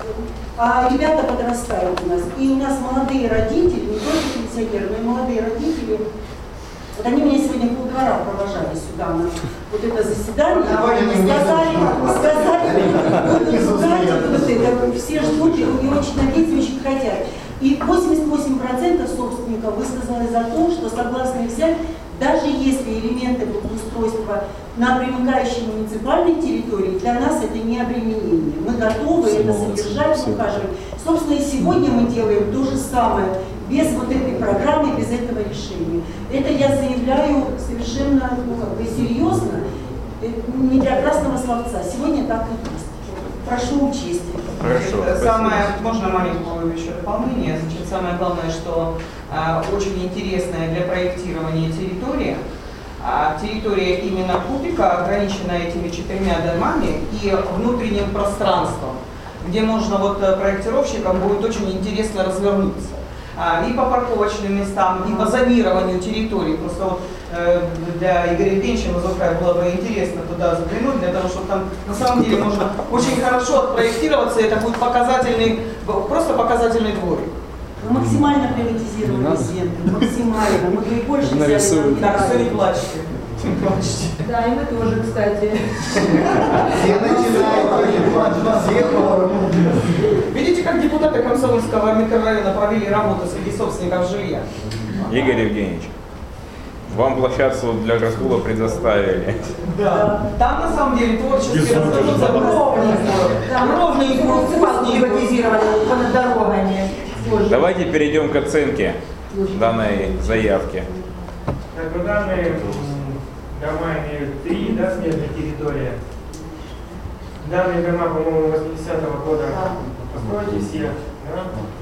А ребята подрастают у нас, и у нас молодые родители, не только пенсионеры, но и молодые родители. Вот они меня сегодня полдвора провожали сюда на вот это заседание, сказали, сказали, будут ждать, вот это, все ждут и очень надеются, очень хотят. И восемьдесят восемь процентов собственников высказали за то, что согласны взять, даже если элементы благоустройства на примыкающей муниципальной территории, для нас это не обременение. Мы готовы это содержать, ухаживать. Собственно, и сегодня мы делаем то же самое, без вот этой программы, без этого решения. Это я заявляю совершенно ну, как бы серьезно, не для красного словца. Сегодня так и есть. Прошу учесть. Хорошо. Самое, можно маленькое еще дополнение. Значит, самое главное, что а, очень интересная для проектирования территория. А, территория именно кубика ограничена этими четырьмя домами и внутренним пространством, где можно вот проектировщикам будет очень интересно развернуться. А, и по парковочным местам, и по зонированию территории. Просто вот э, для Игоря Евгеньевича Мазуркая было бы интересно туда заглянуть, для того, чтобы там на самом деле можно очень хорошо отпроектироваться, и это будет показательный, просто показательный дворик. Мы максимально приватизировали землю, максимально. Мы и больше взяли. Так, все, не плачьте. Не плачьте. Да, и мы тоже, кстати. Все начинают, все поворотом. Видите, как депутаты Комсомольского микрорайона провели работу среди собственников жилья? Игорь Евгеньевич, вам площадку для разгула предоставили. Да. Там на самом деле творчески развернуться ровненько. Там Ровненько, вкусненько. приватизировали понад дорогами. Давайте перейдем к оценке данной заявки. Так, ну данные дома имеют три, да, смежные территории. Данные дома, по-моему, восьмидесятого года постройки все. Да?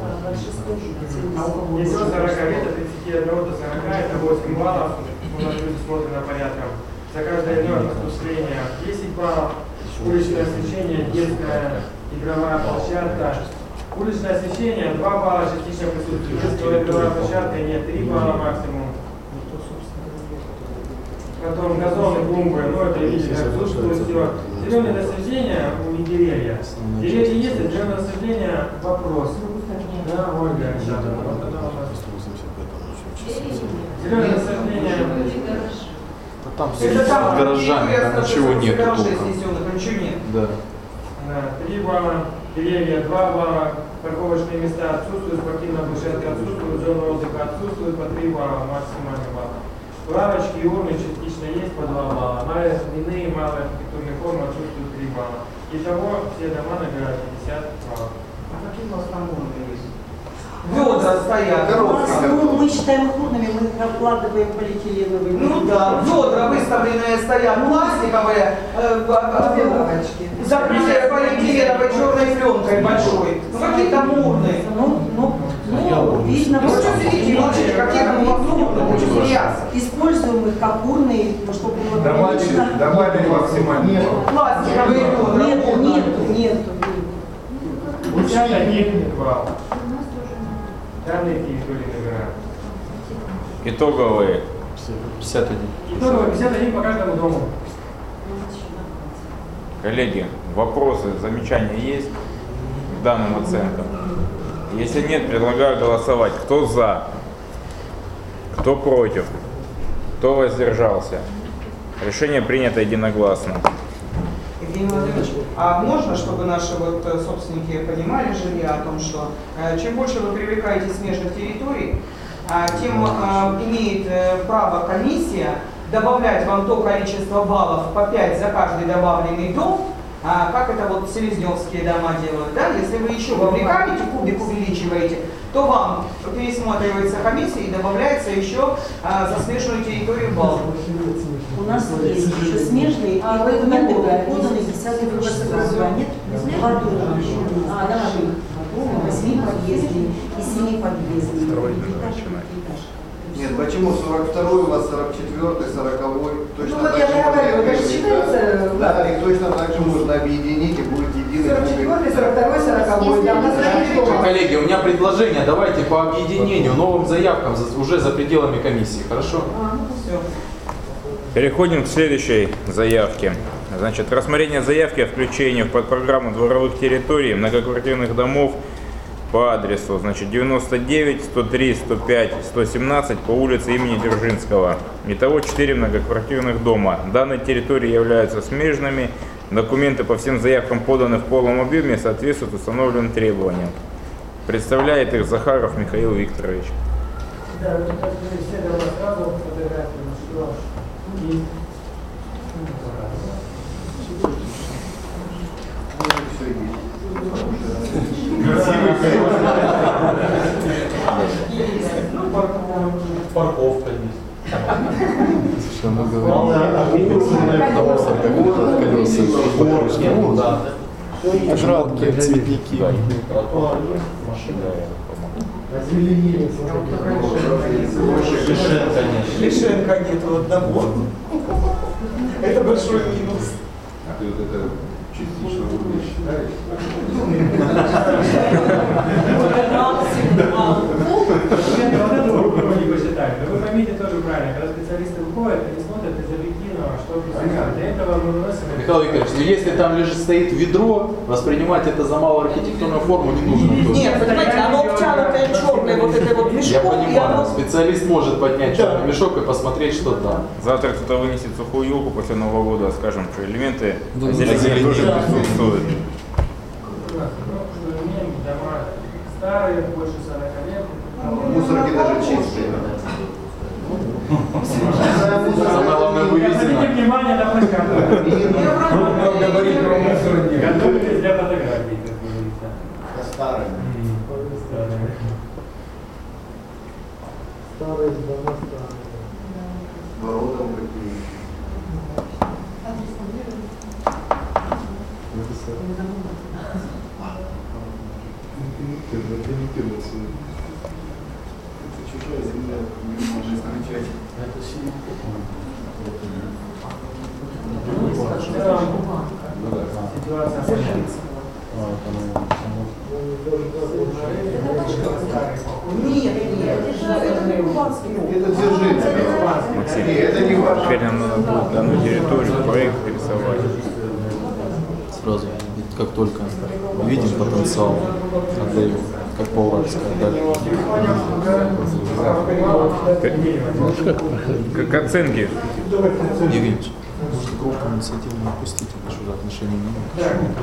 Если от сорока лет, от тридцати одного до сорока, это восемь баллов, у нас предусмотрено порядком. За каждое дневное поступление десять баллов, уличное освещение, детская игровая площадка, Уличное освещение два балла частично присутствует. Детская игровая площадка нет, три балла максимум. Потом газоны, клумбы, ну это видите, отсутствует все. Зеленые насаждения у деревья. Деревья есть, а зеленое насаждение вопрос. Да, Ольга. Зеленое насаждение. Там все с гаражами, там ничего нет. Ничего нет. Да. Три балла, деревья два балла, парковочные места отсутствуют, спортивная площадка отсутствует, зона отдыха отсутствует, по три балла, максимальный балл. Лавочки и урны частично есть по два балла, малые иные малые архитектурные формы отсутствуют три балла. Итого все дома набирают пятьдесят баллов. А какие у вас там урны есть? Ведра стоят. У нас, ну, мы считаем их урнами, мы их обкладываем полиэтиленовыми. Ну да, ведра выставленные стоят, пластиковые, э, закрытые полиэтиленовой черной пленкой большой. Ну какие там урны? Ну, ну, ну, видно. Ну что сидите, молчите, какие там у вас урны? Очень смеяться. Используем их как урны, чтобы было Давайте, давайте максимально. Пластиковые ведра. Нету, нету, нету. пятьдесят один балл. Данные территории набирают. Итоговые. пятьдесят один. Итоговые пятьдесят один по каждому дому. Коллеги, вопросы, замечания есть к данным оценкам? Если нет, предлагаю голосовать. Кто за? Кто против? Кто воздержался? Решение принято единогласно. Евгений Владимирович, а можно, чтобы наши вот собственники понимали жилья о том, что э, чем больше вы привлекаете смежных территорий, э, тем э, имеет э, право комиссия добавлять вам то количество баллов по пять за каждый добавленный дом, э, как это вот селезневские дома делают, да? Если вы еще вовлекаете, кубик увеличиваете, то вам пересматривается комиссия и добавляется еще э, за смежную территорию баллов. У нас есть еще смежные, и документы поданы десятый выпуск нет? Два дома еще. А, да, восьми подъездный и семи подъездный. Нет, почему сорок второй, у вас сорок четвёртый, сороковой? Точно Ну вот так я же же говорю, можно это же считается... Да, и точно так же можно объединить и будет единый. сорок четвёртый, сорок второй, сороковой. Там на самом Коллеги, у меня предложение, давайте по объединению, новым заявкам за- уже за пределами комиссии, хорошо? Все. Переходим к следующей заявке. Значит, рассмотрение заявки о включении в подпрограмму дворовых территорий многоквартирных домов по адресу, значит, девяносто девять, сто три, сто пять, сто семнадцать по улице имени Дзержинского. Итого четыре многоквартирных дома. Данные территории являются смежными. Документы по всем заявкам поданы в полном объеме и соответствуют установленным требованиям. Представляет их Захаров Михаил Викторович. Да, вот это все дома сразу фотографии, что есть. Парковка есть. Что мы говорим? Колеса. Жалкие цветники. Лишенка нету одного. Это большой минус. А ты вот это частично урны считаешь? Вы поймите тоже правильно, когда специалисты выходят, они смотрят из объективного, что происходит. Для этого мы выносим... Михаил Викторович, ну если там лежит, стоит ведро, воспринимать это за малую архитектурную форму не нужно. Нет, понимаете, оно обтянутое черное вот этой вот мешком. Я и понимаю, оно... специалист может поднять черный мешок и посмотреть, что там. Завтра кто-то вынесет сухую елку после Нового года, скажем, что элементы Да, озеленения тоже да. присутствуют. Дома старые, больше сорока лет. Мусорки даже чистые. Самое главное вывезено. Обратите внимание на площадку. Говорить про мусор нет. Готовитесь для фотографий, как говорится. Старые. Старые дома старые. Воротом какие. Это чужая земля, не можешь замечать. Это синий. Ситуация сложится. Нет, нет, Это Дзержинский. Максим, Нет, это не ваше. теперь нам надо будет данную территорию, проект рисовать. Сразу, как только видим потенциал, отдаем, как по-уральски отдали. Как оценки? Евгеньевич, может, группу инициативную опустить, это что за отношения не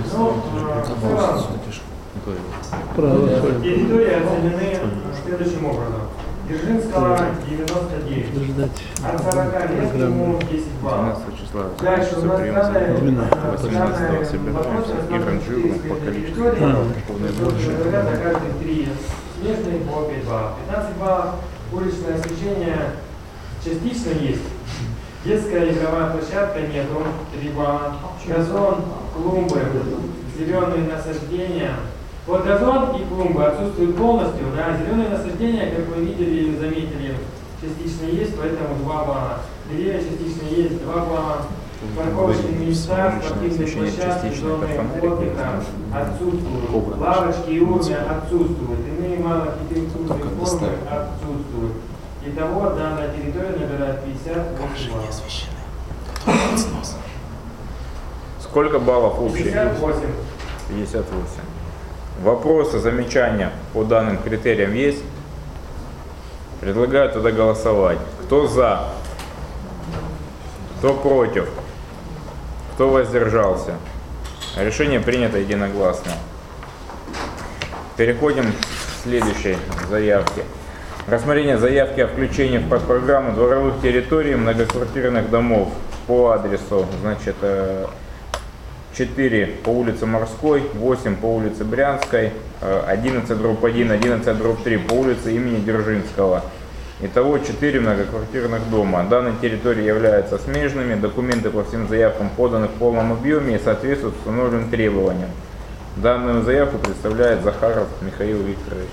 имеет? Территории оценены следующим образом. Дзержинского девяносто девять. От сорока лет ему десять баллов. двенадцатого числа Дальше у нас данные восемнадцатого собираемся и ранжируем по количеству баллов, полное больше. На каждый три. Снежный по пять баллов. пятнадцать баллов. Уличное освещение частично есть. Детская игровая площадка нету. три балла. Газон, клумбы, зеленые насаждения. Вот газон и клумбы отсутствуют полностью, да, зеленые насаждения, как вы видели и заметили, частично есть, поэтому два балла. Деревья частично есть, два балла. Парковочные места, спортивные площадки, зоны отдыха отсутствуют. Лавочки и урны отсутствуют. Иные малоархитектурные формы отсутствуют. Итого данная территория набирает пятьдесят восемь баллов. Сколько баллов общих? пятьдесят восемь. пятьдесят восемь. Вопросы, замечания по данным критериям есть? Предлагаю тогда голосовать. Кто за? Кто против? Кто воздержался? Решение принято единогласно. Переходим к следующей заявке. Рассмотрение заявки о включении в подпрограмму дворовых территорий многоквартирных домов по адресу, значит, четыре по улице Морской, восемь по улице Брянской, одиннадцать дробь один, одиннадцать дробь три по улице имени Дзержинского. Итого четыре многоквартирных дома. Данные территории являются смежными, документы по всем заявкам поданы в полном объеме и соответствуют установленным требованиям. Данную заявку представляет Захаров Михаил Викторович.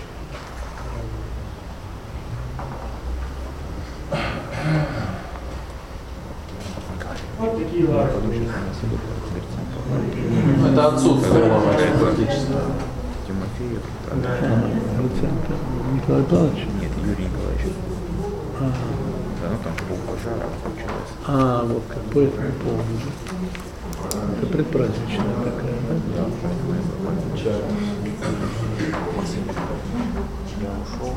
Вот такие лавки. Это отсутствие фактически. Тимофеев. Николай Павлович? Нет, Юрий Николаевич. Ага. Да, ну там пол пожара получилось. А, вот как по этому поводу. Это предпраздничная такая, да? Максим, я ушел.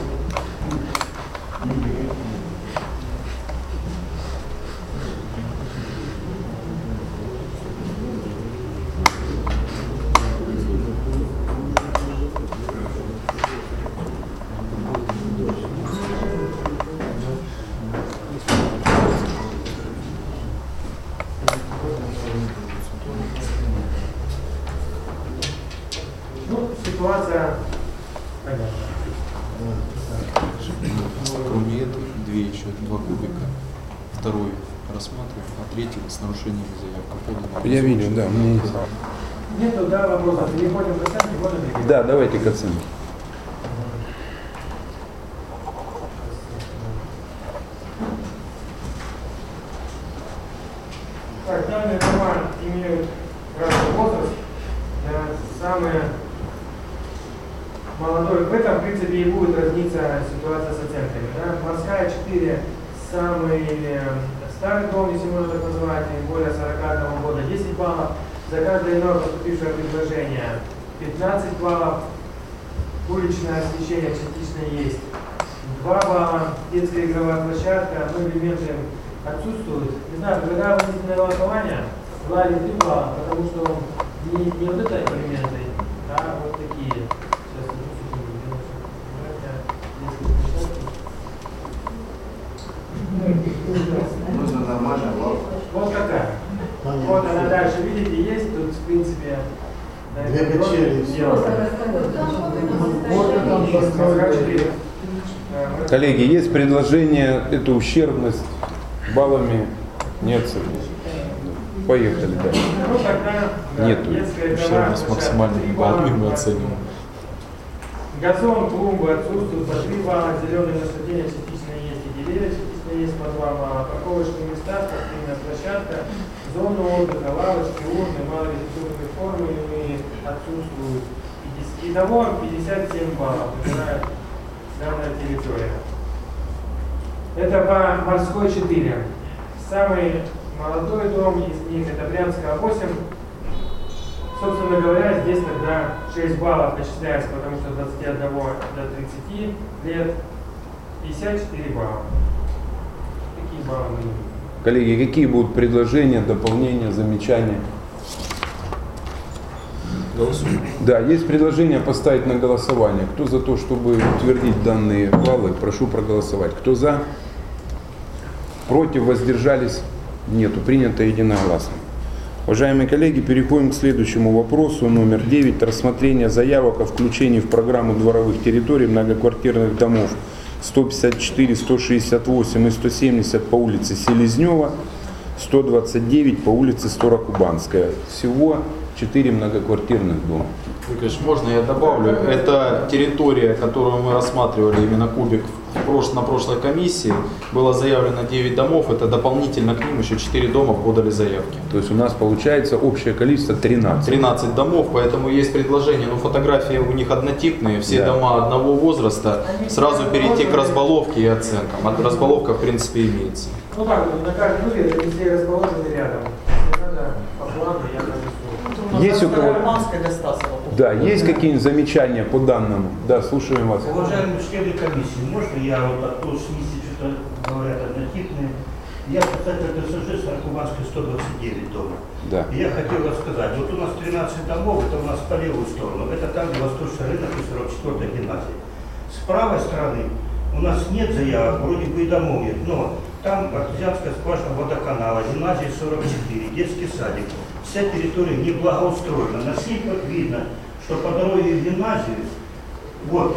Ситуация понятна. Кроме этого, две еще, два кубика. Второй рассматриваем, а третий с нарушениями заявка подана. Я видел, да. Мне... Нету, да, вопросов. Переходим к оценке, можно перейти? Да, давайте к оценке. Так, данные дома имеют разный возраст. Самые молодой, в этом, в принципе, и будет разниться ситуация с оценками. Да? Морская четыре, самый старый дом, если можно так назвать, более сорока одного года, десять баллов. За каждое иное поступившее предложение пятнадцать баллов. Уличное освещение частично есть два балла. Детская игровая площадка, но элементы отсутствуют. Не знаю, когда вынесено голосование, Влади три балла, потому что не, не вот это элементы, а вот такие. Сейчас, Нужно нормально лавку. вот какая. Вот она дальше, видите, есть тут, в принципе, Две печери. Коллеги, есть предложение, эту ущербность баллами не оценить. Поехали дальше. Ну, тогда, да, Нету детская игровая ущербность площадка, максимальными три балла. баллами мы оцениваем. Газон, клумбы отсутствуют по три балла, зеленые насаждения частично есть и деревья частично есть по два балла, парковочные места, спортивная площадка, зону отдыха, лавочки, урны, малоархитектурные формы и отсутствуют. Итого пятьдесят семь баллов набирает данная территория. Это по Морской четыре. Самый молодой дом из них это Брянская восемь. Собственно говоря, здесь тогда шесть баллов начисляется, потому что с двадцати одного до тридцати лет пятьдесят четыре балла. Такие баллы мы видим. Коллеги, какие будут предложения, дополнения, замечания? Голосуем. Да, есть предложение поставить на голосование. Кто за то, чтобы утвердить данные баллы, прошу проголосовать. Кто за? Против, воздержались? Нету. Принято единогласно. Уважаемые коллеги, переходим к следующему вопросу. Номер девять. Рассмотрение заявок о включении в программу дворовых территорий многоквартирных домов сто пятьдесят четыре, сто шестьдесят восемь и сто семьдесят по улице Селезнева, сто двадцать девять по улице Старокубанская. Всего четыре многоквартирных дома. Игорь, можно я добавлю? Это территория, которую мы рассматривали, именно кубик в прош... на прошлой комиссии. Было заявлено девять домов, это дополнительно к ним еще четыре дома подали заявки. То есть у нас получается общее количество тринадцать. тринадцать домов, поэтому есть предложение, но фотографии у них однотипные, все Да. дома одного возраста. Сразу перейти к разбаловке и оценкам. От разбаловка в принципе имеется. Ну как, на каждом уровне это везде расположены рядом. Если надо, по плану я нанесу. Есть у кого? Арманская до Стасова. Да, есть какие-нибудь замечания по данному? Да, слушаем вас. Уважаемые члены комиссии, можно я вот от того, что что-то говорят однотипные? Я представитель ДСЖ Старокубанской сто двадцать девять дома. Да. И я хотел рассказать, вот у нас тринадцать домов, это у нас по левую сторону, это там, где Восточный рынок и сорок четвёртая гимназия. С правой стороны у нас нет заявок, вроде бы и домов нет, но там артезианская скважина водоканала, гимназия сорок четыре, детский садик. Вся территория не благоустроена. На снимках видно, что по дороге в гимназию, вот,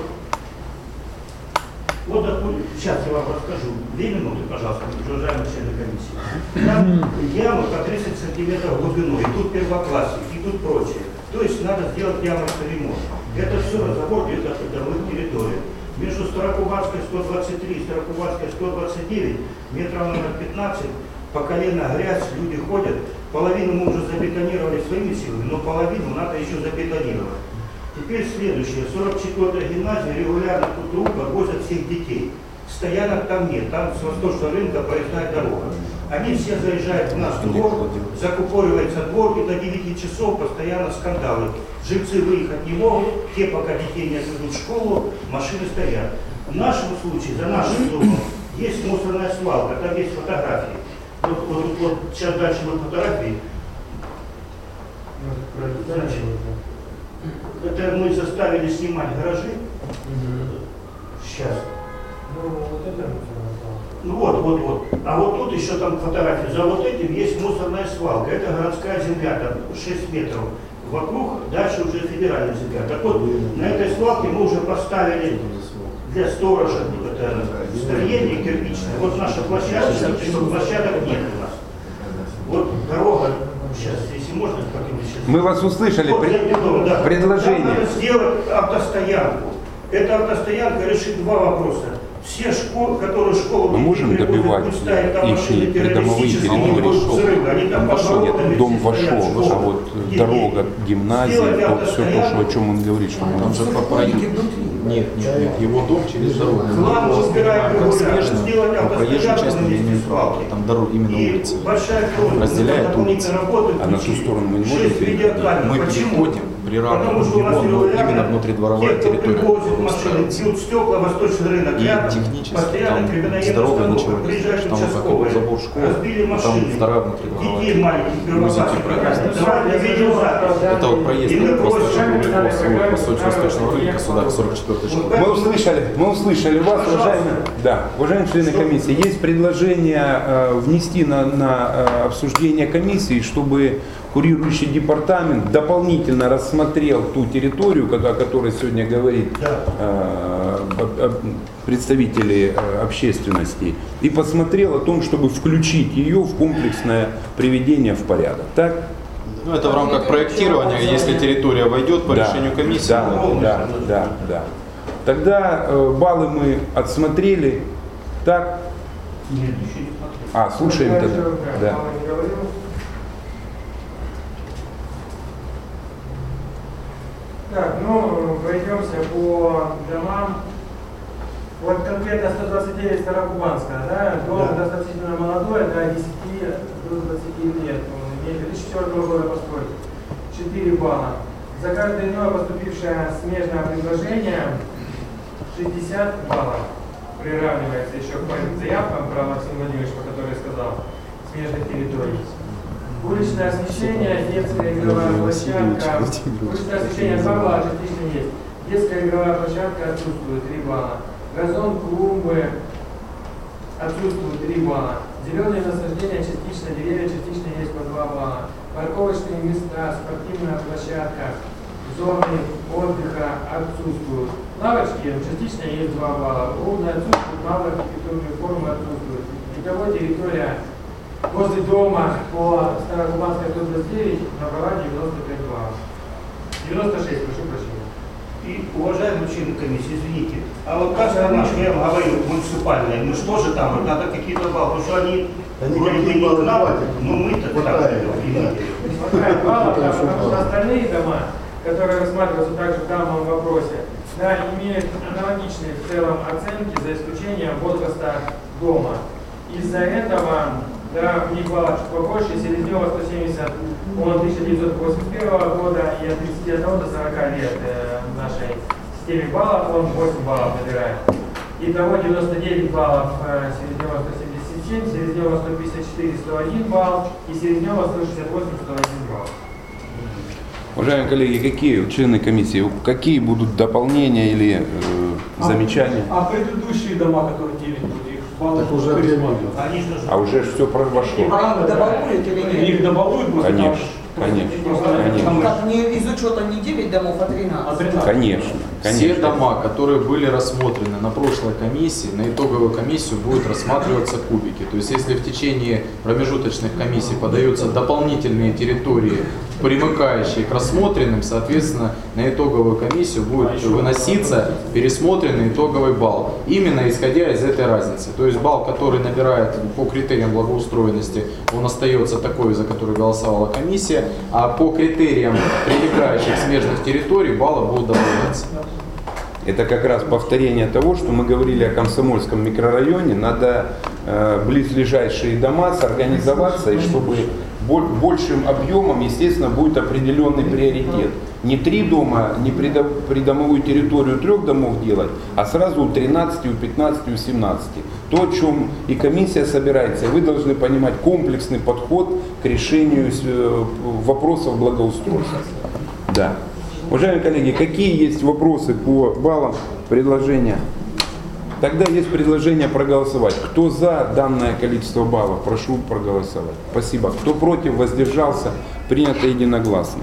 вот такой, сейчас я вам расскажу, две минуты, пожалуйста, уважаемые члены комиссии. Там яма по тридцать сантиметров глубиной, и тут первоклассник, и тут прочее. То есть надо сделать ямочный ремонт. Это все разговор идет о дорогой территории. Между Старокубанской сто двадцать три и Старокубанской сто двадцать девять, метров номер пятнадцать, по колено грязь, люди ходят. Половину мы уже забетонировали своими силами, но половину надо еще забетонировать. Теперь следующее. сорок четвёртая гимназия регулярно к утру подвозят всех детей. Стоянок там нет, там с восточного рынка проезжает дорога. Они все заезжают в наш двор, закупоривается двор, и до девяти часов постоянно скандалы. Жильцы выехать не могут, те, пока детей не отведут в школу, машины стоят. В нашем случае, за нашим домом, есть мусорная свалка, там есть фотографии. Вот, вот, вот сейчас дальше вот фотографии. Значит, это мы заставили снимать гаражи. Сейчас. Ну вот это Ну вот, вот, вот. А вот тут еще там фотографии. За вот этим есть мусорная свалка. Это городская земля, там шесть метров. Вокруг дальше уже федеральная земля. Так вот, на этой свалке мы уже поставили для сторожа это строение кирпичное. Вот наша площадка, площадок нет у нас. Вот дорога, сейчас, если можно, как-нибудь сейчас. Мы вас услышали. Вот, Пред... дом, да. Предложение. Там надо сделать автостоянку. Эта автостоянка решит два вопроса. Все школы, которые школу мы можем добивать их придомовые территории, они там вошел, нет, дом вошел, а вот дорога, гимназия, вот все то, что, о чем он говорит, что там же по проезду. Нет, нет, нет, его дом через дорогу. Как смежно, по проезжей части не имеет права. Там дорога именно улица. Разделяет улицы. А на ту сторону мы не можем переходить? Мы переходим, приравниваем его, но именно внутридворовая территория устраивается. И технически там с дорогой ничего нет. Там как забор школы, там вторая внутридворовая. Узенький проезд. Это вот проезд просто шагов по сути восточного рынка сюда, к сорок четвёртой школе. Мы услышали, мы услышали вас, уважаемые, да, уважаемые члены комиссии. Есть предложение э, внести на, на э, обсуждение комиссии, чтобы курирующий департамент дополнительно рассмотрел ту территорию, о которой сегодня говорит э, представители э, общественности, и посмотрел о том, чтобы включить ее в комплексное приведение в порядок. Так? Ну, это в рамках проектирования, если территория войдет по да, решению комиссии. Да, да, да, да. Тогда э, баллы мы отсмотрели. Так? А, слушаем тогда. Да. Так, ну, пройдемся по домам. Вот конкретно сто двадцать девять Старокубанская, да, дом да. достаточно молодой, до десяти до двадцати лет, он имеет две тысячи четвёртого года постройки, четыре балла. За каждое иное поступившее смежное предложение шестьдесят баллов приравнивается еще к моим заявкам про Максима Владимировича, который сказал, смежных территорий. Уличное освещение, детская игровая площадка, уличное освещение два балла, частично есть. Детская игровая площадка отсутствует, три балла. Газон, клумбы отсутствуют, три балла. Зеленые насаждения частично, деревья частично есть по два балла. Парковочные места, спортивная площадка, зоны отдыха отсутствуют. Лавочки частично есть два балла. Ровно отсутствуют, малые архитектурные формы отсутствуют. Итого территория возле дома по Старокубанской сто двадцать девять набрала девяносто пять баллов. девяносто шесть, прошу прощения. И, уважаемые члены комиссии, извините, а вот каждая наша, я вам говорю, муниципальная, ну что же там, вот надо какие-то баллы, потому что они, они вроде бы не к нам, но мы-то так, извините. Хватает баллов, потому что остальные дома, которые рассматриваются также в данном вопросе, да, имеют аналогичные в целом оценки, за исключением возраста дома. Из-за этого, да, у них баллов чуть побольше, Селезнева сто семьдесят, он тысяча девятьсот восемьдесят первого года, и от тридцати одного до сорока лет э, в нашей системе баллов он восемь баллов набирает. Итого девяносто девять баллов э, Селезнева сто семьдесят семь, Селезнева сто пятьдесят четыре, сто один балл, и Селезнева сто шестьдесят восемь, сто один балл. Уважаемые коллеги, какие члены комиссии, какие будут дополнения или э, замечания? А, а предыдущие дома, которые девять будут, их баллы уже А уже все произошло. А их добавляют или нет? Их добавляют? Конечно, конечно, конечно. Как не из учета не девять домов, а тринадцать? Конечно, конечно. Все дома, которые были рассмотрены на прошлой комиссии, на итоговую комиссию будут рассматриваться кубики. То есть если в течение промежуточных комиссий подаются дополнительные территории, примыкающие к рассмотренным, соответственно, на итоговую комиссию будет выноситься пересмотренный итоговый балл, именно исходя из этой разницы. То есть балл, который набирает по критериям благоустроенности, он остается такой, за который голосовала комиссия, а по критериям прилегающих смежных территорий баллы будут добавляться. Это как раз повторение того, что мы говорили о Комсомольском микрорайоне. Надо э, близлежащие дома сорганизоваться, и чтобы большим объемом, естественно, будет определенный приоритет. Не три дома, не придомовую территорию трех домов делать, а сразу у тринадцати, у пятнадцати, у семнадцати. То, о чем и комиссия собирается, вы должны понимать комплексный подход к решению вопросов благоустройства. Да. Уважаемые коллеги, какие есть вопросы по баллам предложения? Тогда есть предложение проголосовать. Кто за данное количество баллов, прошу проголосовать. Спасибо. Кто против, воздержался, принято единогласно.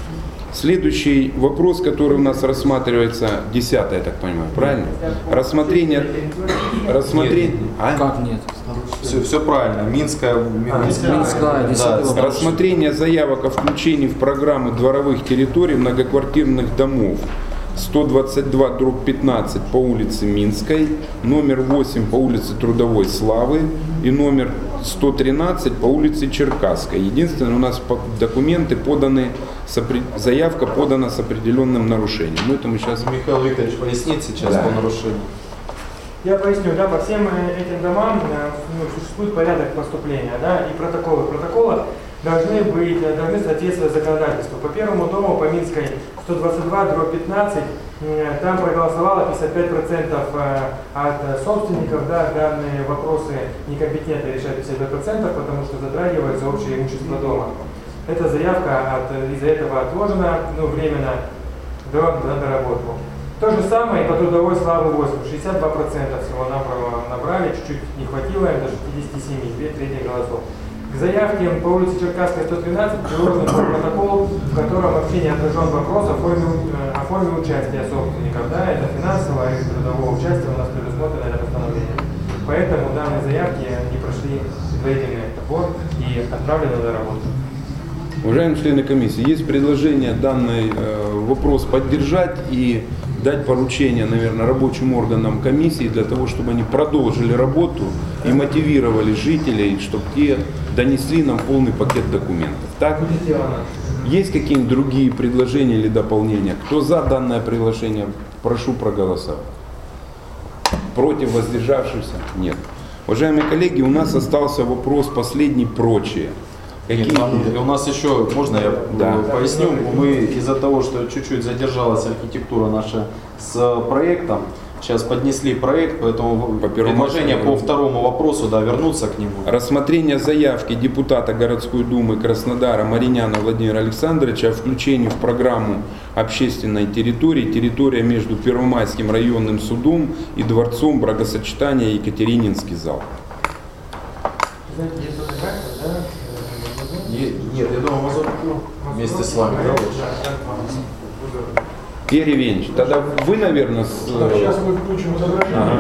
Следующий вопрос, который у нас рассматривается, десятый, я так понимаю, правильно? Рассмотрение... рассмотрение а? Как нет? Все, все правильно. Минская... Минская, Минская да. Рассмотрение заявок о включении в программу дворовых территорий многоквартирных домов. сто двадцать два дробь пятнадцать по улице Минской, номер восемь по улице Трудовой Славы и номер сто тринадцать по улице Черкасской. Единственное, у нас документы поданы, заявка подана с определенным нарушением. Ну, это мы сейчас... Михаил Викторович пояснит сейчас да. по нарушению. Я поясню, да, по всем этим домам ну, существует порядок поступления, да, и протоколы. Протоколы должны быть, должны соответствовать законодательству. По первому дому, по Минской сто двадцать два дробь пятнадцать, там проголосовало пятьдесят пять процентов от собственников, да, данные вопросы некомпетентно решают пятьдесят пять процентов, потому что затрагивается общее имущество дома. Эта заявка от, из-за этого отложена, ну, временно до, до доработку. То же самое и по Трудовой Славы восемь, шестьдесят два процента всего набрали, чуть-чуть не хватило им до шестидесяти семи, две трети голосов. К заявке по улице Черкасской сто тринадцать приложен протокол, в котором вообще не отражен вопрос о форме, о форме участия собственников. Да, это финансовое и трудового участия у нас предусмотрено это постановление. Поэтому данные заявки не прошли предварительный отбор и отправлены на работу. Уважаемые члены комиссии, есть предложение данный э, вопрос поддержать и дать поручение, наверное, рабочим органам комиссии для того, чтобы они продолжили работу и мотивировали жителей, чтобы те донесли нам полный пакет документов. Так? Есть какие-нибудь другие предложения или дополнения? Кто за данное приглашение, прошу проголосовать. Против, воздержавшихся? Нет. Уважаемые коллеги, у нас остался вопрос последний, прочее. Нет, там, у нас еще, можно я да. поясню, мы из-за того, что чуть-чуть задержалась архитектура наша с проектом, сейчас поднесли проект, поэтому по предложение по второму вопросу, да, вернуться к нему. Рассмотрение заявки депутата городской думы Краснодара Мариняна Владимира Александровича о включении в программу общественной территории территория между Первомайским районным судом и Дворцом бракосочетания Екатерининский зал. Нет, я думаю, Мазур вместе с вами. Игорь Евгеньевич, тогда вы, наверное, с... Сейчас мы включим изображение. Ага.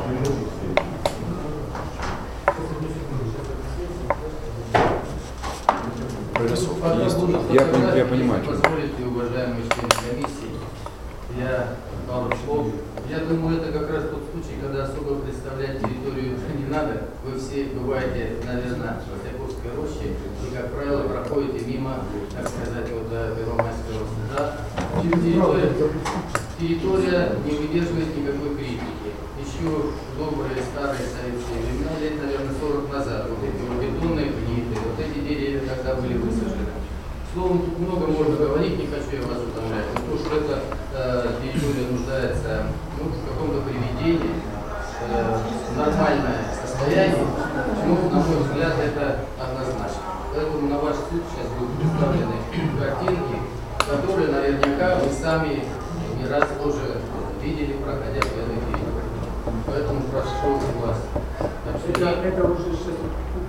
Я, я понимаю. Позволите, уважаемые члены комиссии, я пару слов. Я думаю, это как раз тот случай, когда особо представлять территорию уже не надо. Вы все бываете, наверное, в Сосяковской роще и, как правило, проходите мимо, так сказать, вот до Первомайского суда. Территория, территория не выдерживает никакой критики. Еще добрые старые советские времена, лет, наверное, сорок назад, вот эти вот бетонные плиты, вот эти деревья тогда были высажены. Словом, тут много можно говорить, не хочу я вас утомлять. Но то, что эта э, территория нуждается ну, в каком-то приведении, э, нормальное состояние, ну, на мой взгляд, это однозначно. Поэтому на ваш суд сейчас будут представлены картинки, которые наверняка вы сами не раз тоже видели, проходя по этой территории. Поэтому прошу вас. Это уже сейчас.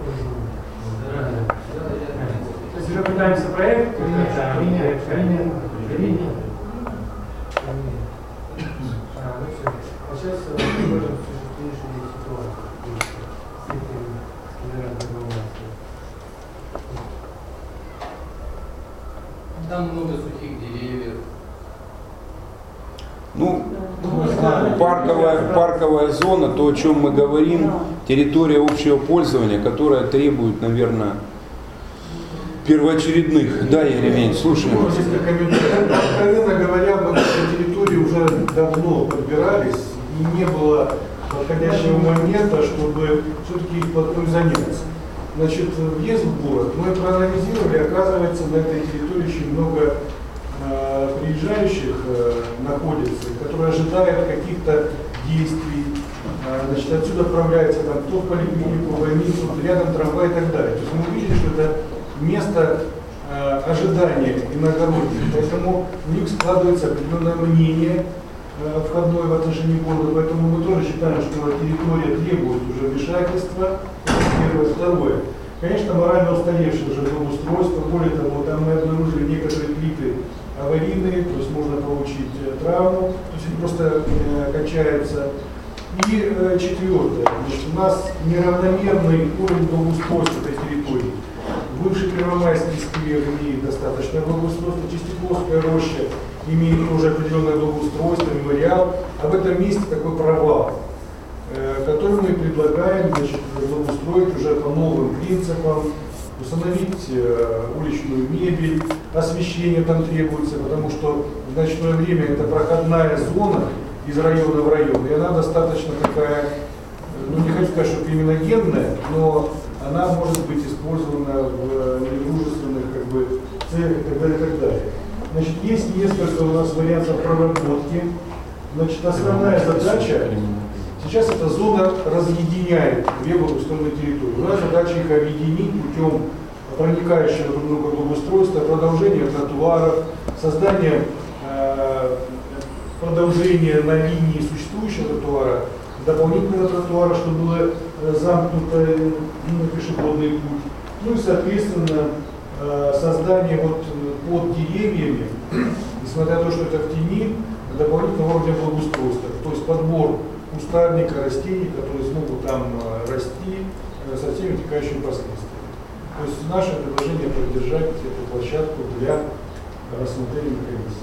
То есть пытаемся проект, принять, принять, принять. А, ну все. А сейчас мы можем решить ситуацию с этим генеральным. Там много сухих деревьев. Ну, парковая, парковая зона, то, о чем мы говорим, территория общего пользования, которая требует, наверное, первоочередных. Да, Игорь Евгеньевич, слушаем вас. Откровенно говоря, мы на территории уже давно подбирались, и не было подходящего момента, чтобы все-таки им заняться. Значит, въезд в город мы проанализировали, оказывается, на этой территории очень много э, приезжающих э, находится, которые ожидают каких-то действий. Э, значит, отсюда отправляется там, кто в поликлинику, в больницу, рядом трамвай и так далее. То есть мы увидели, что это место э, ожидания иногородних, поэтому у них складывается определенное мнение э, входное в отношении города, поэтому мы тоже считаем, что территория требует уже вмешательства. Первое. Второе. Конечно, морально устаревшее уже благоустройство, более того, там мы обнаружили некоторые плиты аварийные, то есть можно получить э, травму, то есть они просто э, качаются. И э, четвертое. Значит, у нас неравномерный уровень благоустройства этой территории. Бывший Первомайский сквер имеет достаточное благоустройство, Чистяковская роща имеет уже определенное благоустройство, мемориал. А в этом месте такой провал, э, который мы предлагаем, значит, благоустроить уже по новым принципам, установить э, уличную мебель, освещение там требуется, потому что в ночное время это проходная зона из района в район, и она достаточно такая, ну не хочу сказать, что криминогенная, но она может быть использована в недружественных как бы, целях и так далее, и так далее. Значит, есть несколько у нас вариантов проработки. Значит, основная задача, сейчас эта зона разъединяет две благоустроенные территории. У нас задача их объединить путем проникающего друг друга благоустройства, продолжения тротуаров, создания э, продолжения на линии существующего тротуара, дополнительного тротуара, чтобы было э, замкнуто ну, пешеходный путь. Ну и, соответственно, э, создание вот под деревьями, несмотря на то, что это в тени, дополнительного уровня благоустройства. То есть подбор кустарника, растений, которые смогут там э, расти э, со всеми вытекающими последствиями. То есть наше предложение поддержать эту площадку для рассмотрения комиссии.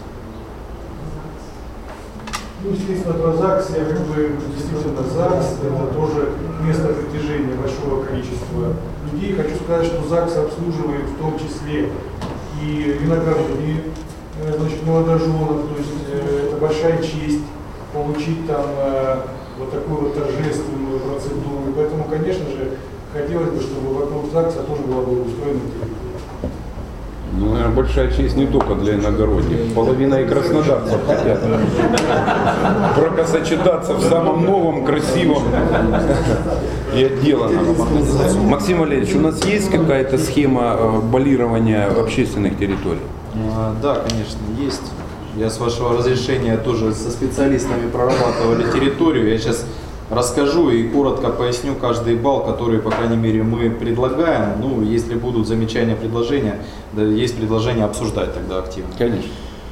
Ну, естественно, про ЗАГС, я как бы действительно ЗАГС, это тоже место притяжения большого количества людей. Хочу сказать, что ЗАГС обслуживает в том числе и виноградарей, э, значит, молодоженов, то есть э, это большая честь получить там э, вот такую вот торжественную процедуру. Поэтому, конечно же, хотелось бы, чтобы вокруг ЗАГСа тоже была бы устроена территория. Ну, наверное, большая честь не только для иногородних. Половина и краснодарцев хотят бракосочетаться в самом новом, красивом и отделанном. Максим Валерьевич, у нас есть какая-то схема баллирования общественных территорий? Да, конечно, есть. Я, с вашего разрешения, тоже со специалистами прорабатывали территорию. Я сейчас расскажу и коротко поясню каждый балл, который, по крайней мере, мы предлагаем. Ну, если будут замечания, предложения, да, есть предложение обсуждать тогда активно. Конечно.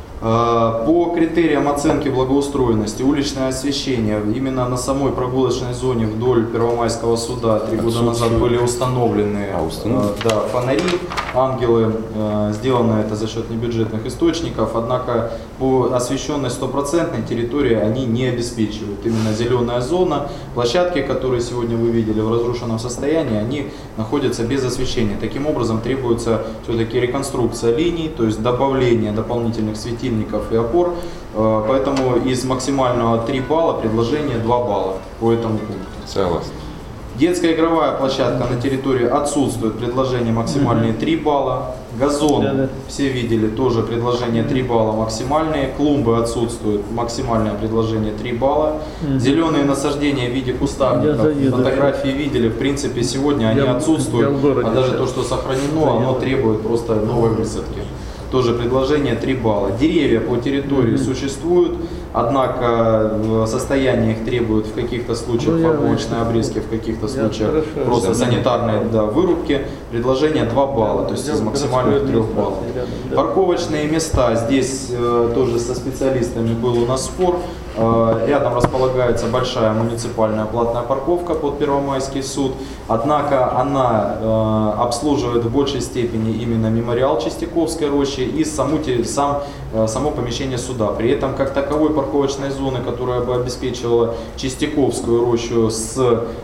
По критериям оценки благоустроенности, уличное освещение, именно на самой прогулочной зоне вдоль Первомайского суда три года назад были установлены да, фонари, ангелы. Сделано это за счет небюджетных источников, однако по освещенной стопроцентной территории они не обеспечивают. Именно зеленая зона, площадки, которые сегодня вы видели в разрушенном состоянии, они находятся без освещения. Таким образом требуется все-таки реконструкция линий, то есть добавление дополнительных светильников и опор, поэтому из максимального три балла предложение два балла по этому пункту. Согласен. Детская игровая площадка на территории отсутствует, предложение максимальные три балла. Газон, да, да. Все видели, тоже предложение три балла максимальные. Клумбы отсутствуют, максимальное предложение три балла. Mm-hmm. Зеленые насаждения в виде кустарников, фотографии видели, в принципе сегодня они я, отсутствуют, я а даже то, что сохранено, оно требует просто новой высадки. Тоже предложение три балла. Деревья по территории mm-hmm. существуют, однако состояние их требует в каких-то случаях ну, побочной обрезки, в каких-то случаях хорошо, просто да, санитарной да, вырубки. Предложение два балла, то есть из максимальных трех баллов. Да. Парковочные места, здесь э, тоже со специалистами был у нас спор. Э, рядом располагается большая муниципальная платная парковка под Первомайский суд, однако она э, обслуживает в большей степени именно мемориал Чистяковской рощи и саму, сам, э, само помещение суда. При этом как таковой парковочной зоны, которая бы обеспечивала Чистяковскую рощу с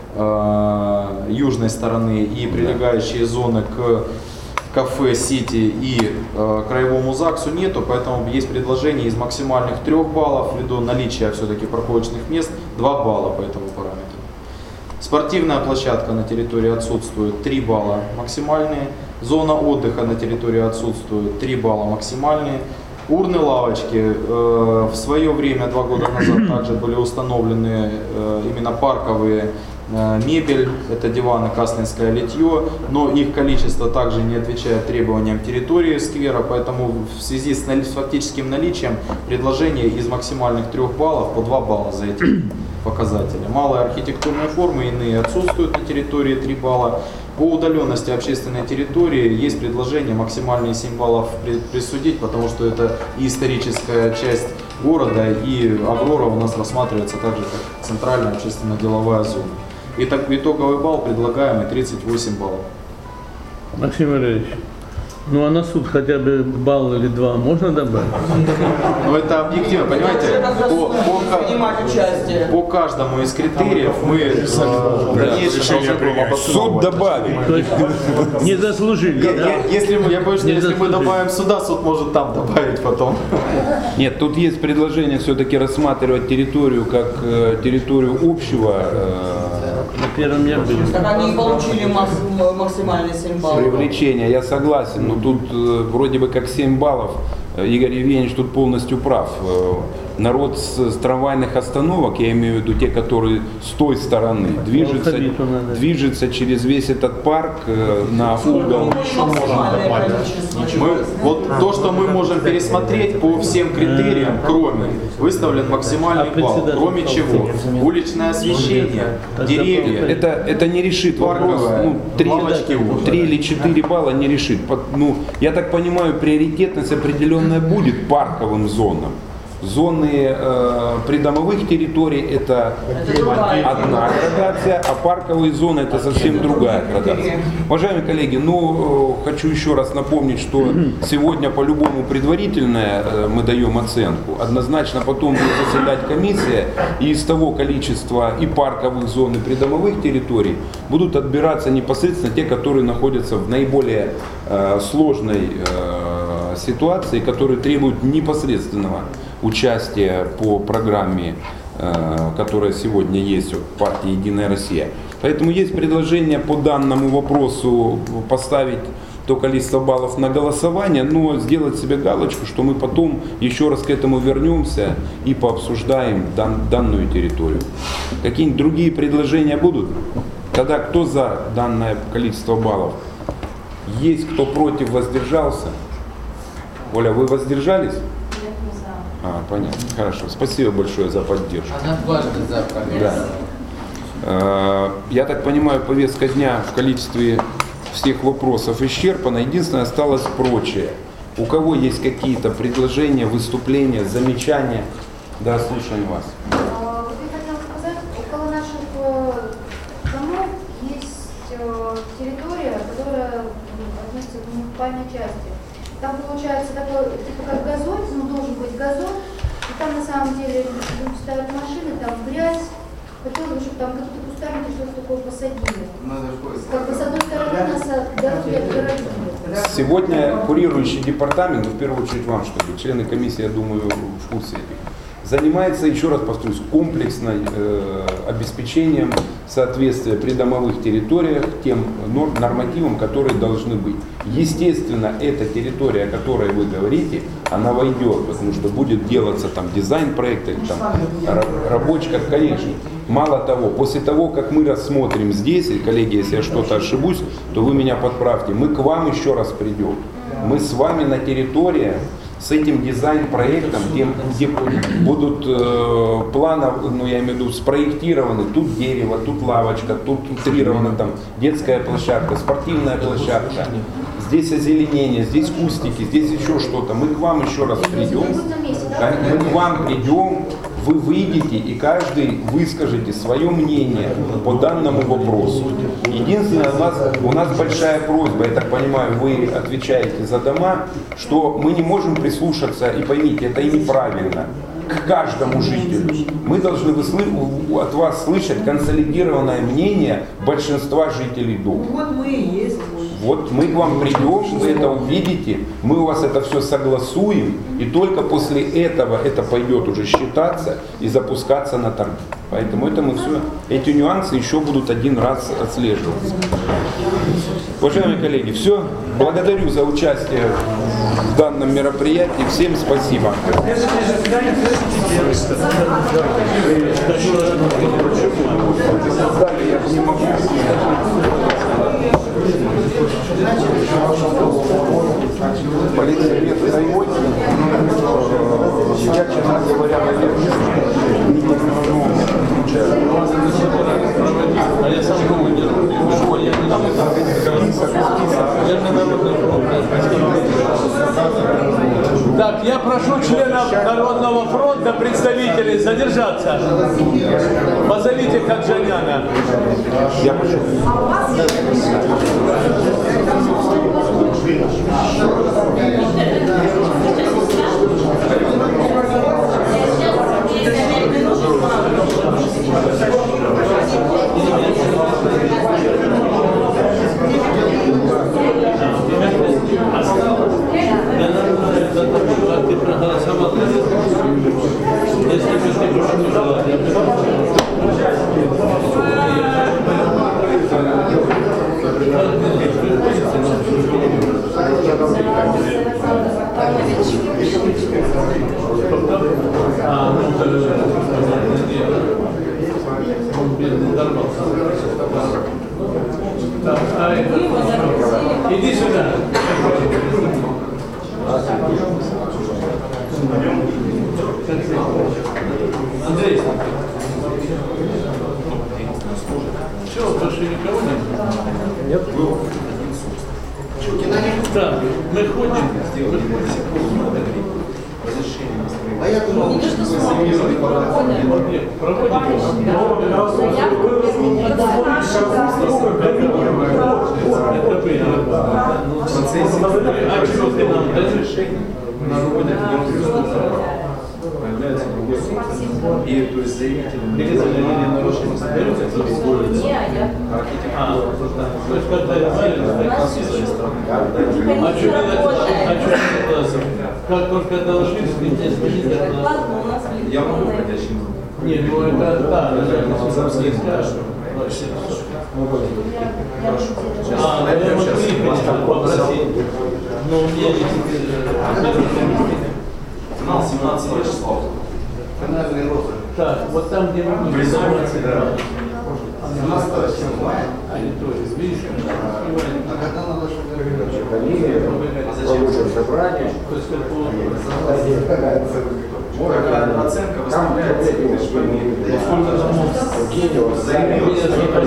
э, южной стороны и прилегающие зоны к кафе Сити и э, краевому ЗАГСу, нету, поэтому есть предложение из максимальных трех баллов ввиду наличия все-таки парковочных мест два балла по этому параметру. Спортивная площадка на территории отсутствует, три балла максимальные. Зона отдыха на территории отсутствует, три балла максимальные. Урны, лавочки э, в свое время, два года назад, также были установлены э, именно парковые э, мебель, это диваны, каслинское литье, но их количество также не отвечает требованиям территории сквера, поэтому в связи с фактическим наличием предложение из максимальных трех баллов по два балла за эти показатели. Малые архитектурные формы иные отсутствуют на территории, три балла. По удаленности общественной территории есть предложение максимальные семь баллов присудить, потому что это и историческая часть города, и Аврора у нас рассматривается также как центральная общественно-деловая зона. Итак, итоговый балл предлагаемый тридцать восемь баллов. Максим Валерьевич, ну а на суд хотя бы балл или два можно добавить? Ну это объективно, понимаете, по, по, по каждому из критериев мы в дальнейшем суд добавим. Не заслужили. Я, я, если мы, я боюсь, что если мы добавим сюда, суд может там добавить потом. Нет, тут есть предложение все-таки рассматривать территорию как э, территорию общего. Э, На первом я был. Так они получили максимальные семь баллов. Привлечение, я согласен, но тут э, вроде бы как семь баллов. Игорь Евгеньевич тут полностью прав. Народ с, с трамвайных остановок, я имею в виду те, которые с той стороны, движется, движется через весь этот парк э, на угол. Мы, вот то, что мы можем пересмотреть по всем критериям, кроме выставлен максимальный балл, кроме чего уличное освещение, деревья. Это, это не решит вопрос. Ну, три, три или четыре балла не решит. Ну, я так понимаю, приоритетность определенная будет парковым зонам. Зоны э, придомовых территорий это, это одна градация, а парковые зоны это совсем другая градация. Уважаемые коллеги, ну э, хочу еще раз напомнить, что сегодня по-любому предварительное э, мы даем оценку. Однозначно потом будет заседать комиссия, и из того количества и парковых зон, и придомовых территорий будут отбираться непосредственно те, которые находятся в наиболее э, сложной э, ситуации, которые требуют непосредственного участия по программе, э, которая сегодня есть в партии «Единая Россия». Поэтому есть предложение по данному вопросу поставить то количество баллов на голосование, но сделать себе галочку, что мы потом еще раз к этому вернемся и пообсуждаем дан, данную территорию. Какие-нибудь другие предложения будут? Тогда кто за данное количество баллов? Есть кто против, воздержался? Оля, вы воздержались? Нет, не за. А, понятно. Хорошо. Спасибо большое за поддержку. Она дважды за прогресс. Да. Я так понимаю, повестка дня в количестве всех вопросов исчерпана. Единственное, осталось прочее. У кого есть какие-то предложения, выступления, замечания? Да, слушаем вас. Вот я хотела сказать, около наших домов есть территория, которая относится к муниципальной части. Там получается такой, типа как газон, ну должен быть газон, и там на самом деле люди ставят машины, там грязь. Хотелось бы, чтобы там какие-то кустарники, что-то такое посадили. Как бы с одной стороны нас от дороги отгородили. Сегодня курирующий департамент, ну, в первую очередь вам, что ли, члены комиссии, я думаю, в курсе этих, занимается, еще раз повторюсь, комплексным э, обеспечением соответствия придомовых территориях тем норм, нормативам, которые должны быть. Естественно, эта территория, о которой вы говорите, она войдет, потому что будет делаться там дизайн проекта, там, рабочка, конечно. Мало того, после того, как мы рассмотрим здесь, и, коллеги, если я что-то ошибусь, то вы меня подправьте, мы к вам еще раз придем. Мы с вами на территории с этим дизайн-проектом, где, где будут э, планы, ну я имею в виду, спроектированы, тут дерево, тут лавочка, тут утрирована там детская площадка, спортивная площадка, здесь озеленение, здесь кустики, здесь еще что-то. Мы к вам еще раз придем, мы к вам придем, вы выйдете и каждый выскажете свое мнение по данному вопросу. Единственное, у нас, у нас большая просьба, я так понимаю, вы отвечаете за дома, что мы не можем прислушаться, и поймите, это и неправильно, к каждому жителю. Мы должны от вас слышать консолидированное мнение большинства жителей дома. Вот мы и есть. Вот мы к вам придем, вы это увидите, мы у вас это все согласуем, и только после этого это пойдет уже считаться и запускаться на торги. Поэтому это мы все, эти нюансы еще будут один раз отслеживаться. Уважаемые коллеги, все. Благодарю за участие в данном мероприятии. Всем спасибо. Полиция нет своего, я, честно говоря, наверное, я сам думаю, Так, я прошу членов Народного фронта, представителей, задержаться. Позовите Хаджаняна. Я прошу. Ты проголосовал. Если ты не проголосовал, иди сюда. Андрей, все, больше никого нет? Нет. Да, мы ходим. А я думал, что Появляется другой И то есть заявитель или нарушение соберется, кто будет Не, я... А, то есть когда я как только должны Ладно, у нас я могу ходячий. Нет, ну это да, замские скажут. А, я могу приехать попросить. Но у меня есть семнадцать лет число. Так, вот там, где мы будем заниматься, собрание. Оценка выставляется, сколько домов заявилось,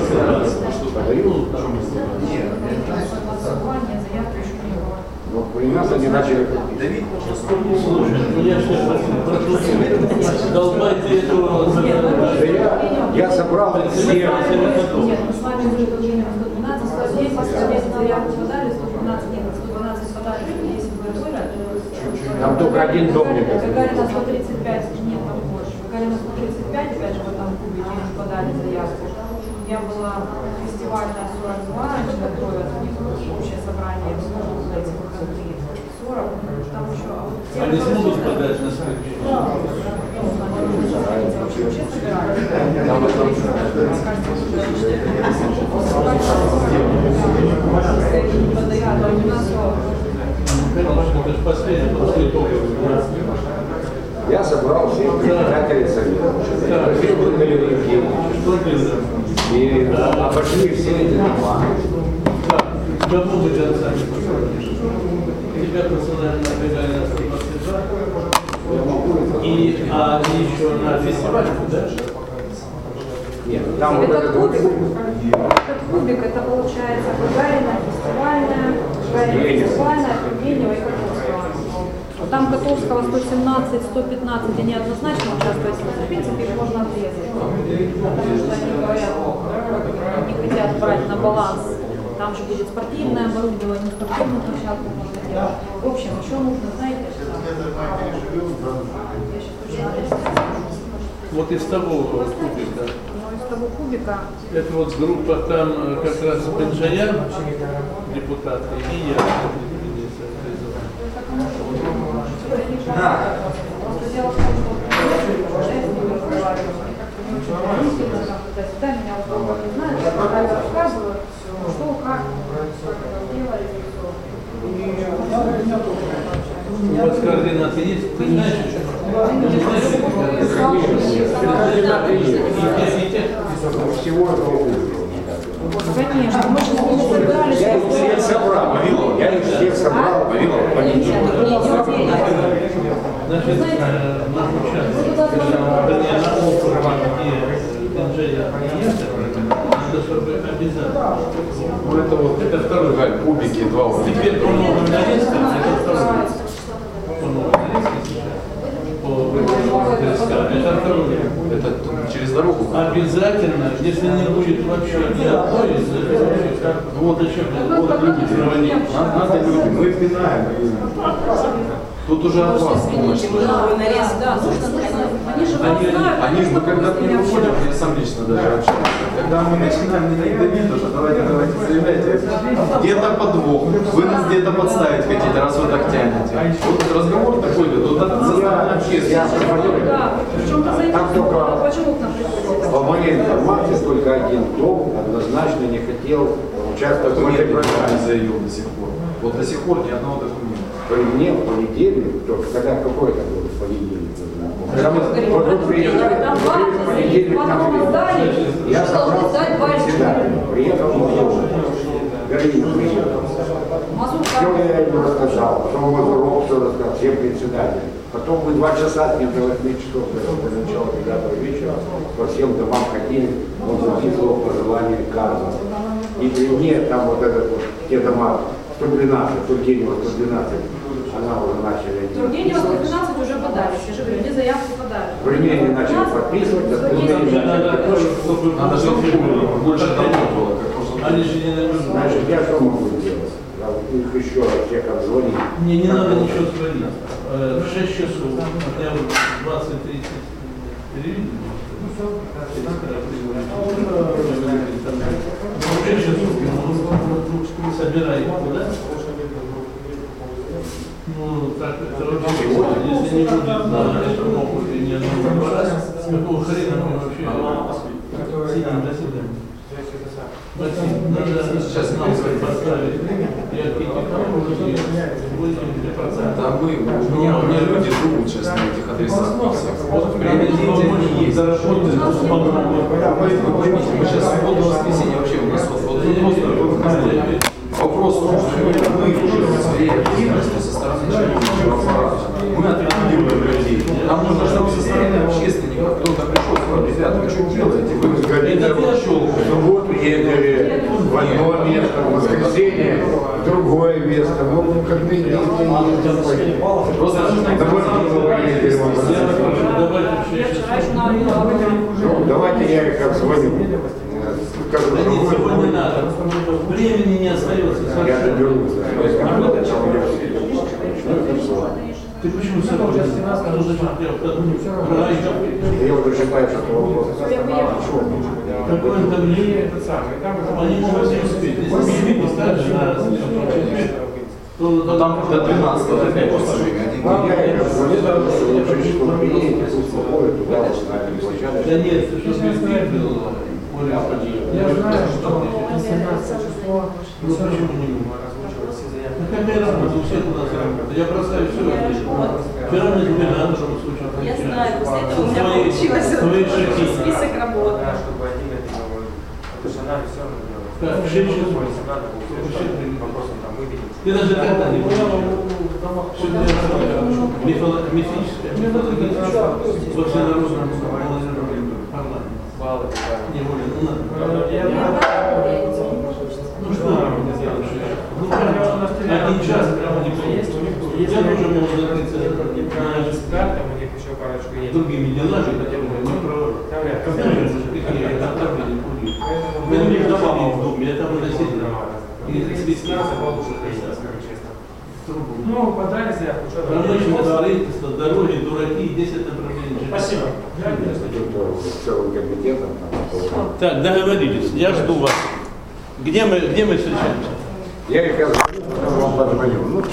Ну, у нас они начали давить можно сколько слушай, ну я сейчас долбайте этого. Я собрал все. Нет, мы с вами уже предложение сто двенадцать, сто десять, сто десять заявок подали, сто двенадцать нет, сто двенадцать подали, если бы были. Там только один дом не Гагарина сто тридцать пять, нет, там больше. Гагарина сто тридцать пять, опять же, в этом кубике подали заявку. Я была фестивальная сорок два, они готовят, у них общее собрание, возможно, на эти выходные сорок, там еще... Они смогут подать на следующий? Да. Вообще Я собрал все председателей совета, и обошли все эти дома. Кому вы сами тебя персонально набегали на сто двадцать два? И а еще на фестивале, да? Нет, там этот вот это кубик, этот кубик, это получается Гагарина, фестивальная, Гагарина, фестивальная, Тургенева и Котовского. Там Котовского сто семнадцать, сто пятнадцать, они однозначно участвуют, в принципе, их можно отрезать. Потому что они говорят, не хотят брать на баланс. Там же будет спортивное оборудование, спортивную площадку можно делать. В общем, еще нужно, знаете, вот из того кубика. Ну, из того кубика. Это вот группа там как раз Пенджаян, депутаты, и я. Просто дело в том, что всегда меня вот не знают, я рассказываю, что, как, делали, У вас координаты есть? Ты знаешь еще? Всего Конечно, мы же не Я их всех собрал, Вавилов, я их всех собрал, Вавилов, Значит, наш участок, на округе, где Пенджая надо, чтобы обязательно. Ну это вот, это второй галь, кубики, два вот. Теперь по новым нарезкам, это второй. По новым нарезкам сейчас. Это второй. Это через дорогу? Обязательно, если не будет вообще ни одной из вот еще вот люди проводить. Надо люди, мы пинаем. Тут уже от вас помощь. Они же Они, они мы когда к ним выходим, я сам лично даже общаюсь. Когда мы начинаем не давить уже, давайте, давайте, заявляйте. Где-то подвох, вы нас где-то подставить хотите, раз вы так тянете. Вот разговор такой, тут заставлена общественность. Да, причем почему к нам приходите? По моей информации, только один дом однозначно не хотел участвовать в этой программе. Заявил до сих пор. Вот до сих пор ни одного документа. При мне в понедельник, то, когда какой это был понедельник? Когда мы вот тут приехали, в понедельник нам приехали. Я собрал председателя, приехал Мазуров, Галина приехала. Все я ему рассказал, потом Мазуров все рассказал, всем председателям. Потом мы два часа, где до восьми часов, до начала девятого вечера, по всем домам ходили, он записывал пожелания каждого. И при мне там вот этот вот, те дома, сто двенадцать, Тургенева сто двенадцать, она уже начали. Тургенева сто двенадцать уже подали, я же говорю, они заявку подали. При мне они начали подписывать, а тут Надо, чтобы больше домов было. Они же не найдут. Значит, я что могу делать? Я их еще раз всех обзвонить. Мне не надо ничего звонить. В шесть часов, хотя бы двадцать тридцать Собираете, да? Ну, так, это вообще, если не будет на этом опыте ни одного раз, какого хрена мы вообще сидим до сюда? Надо сейчас нам поставить и архитектуру, да мы, у меня, у меня люди живут сейчас на этих адресах. Приоритеты есть. Вы поймите, мы сейчас в субботу, воскресенье вообще у нас вот, вот, вот, вопрос в том, что мы уже своей активностью со стороны чиновничьего аппарата мы отреагируем людей. Нам нужно, чтобы со стороны общественников кто-то пришел и сказал: ребята, вы что делаете? Вы в субботу ездили в одно место, в воскресенье в другое место. Ну, как ты не просто давайте я как звоню. Да нет, сегодня не надо. Времени не остается. Я доберусь. Ты почему сегодня сейчас скажу, зачем ты я уже считаю, что вопрос. Какой там не они могут не успеть. Если не поставишь на то там до двенадцатого опять да нет, что спирт был. Я знаю, что семнадцатое число, ну почему не озвучивать все заявки. Ну какая работа, у всех у нас работа. Я бросаю все. Вчера мы с губернатором случилось. Я знаю, после этого у меня получилось список работ. Да, чтобы они это же она все равно делает. Так, в шесть часов. Вопросом там выведем. Ты даже когда не понял, мифическое. Во всенародном парламенте. Баллы. Не более, ну надо. Ну что, ну один час прямо не есть. Я тоже могу закрыться с картом, у них еще парочку есть. другими делами, хотя бы не провожу. Какие отправили курить. Мы не вдобавок в доме, я там уже сидел. И списки. Ну, подали заявку. Промышленное строительство, дороги, дураки, десять направлений. Спасибо. Так, договорились. Я жду вас. Где мы, где мы встречаемся? Я их вам позвоню.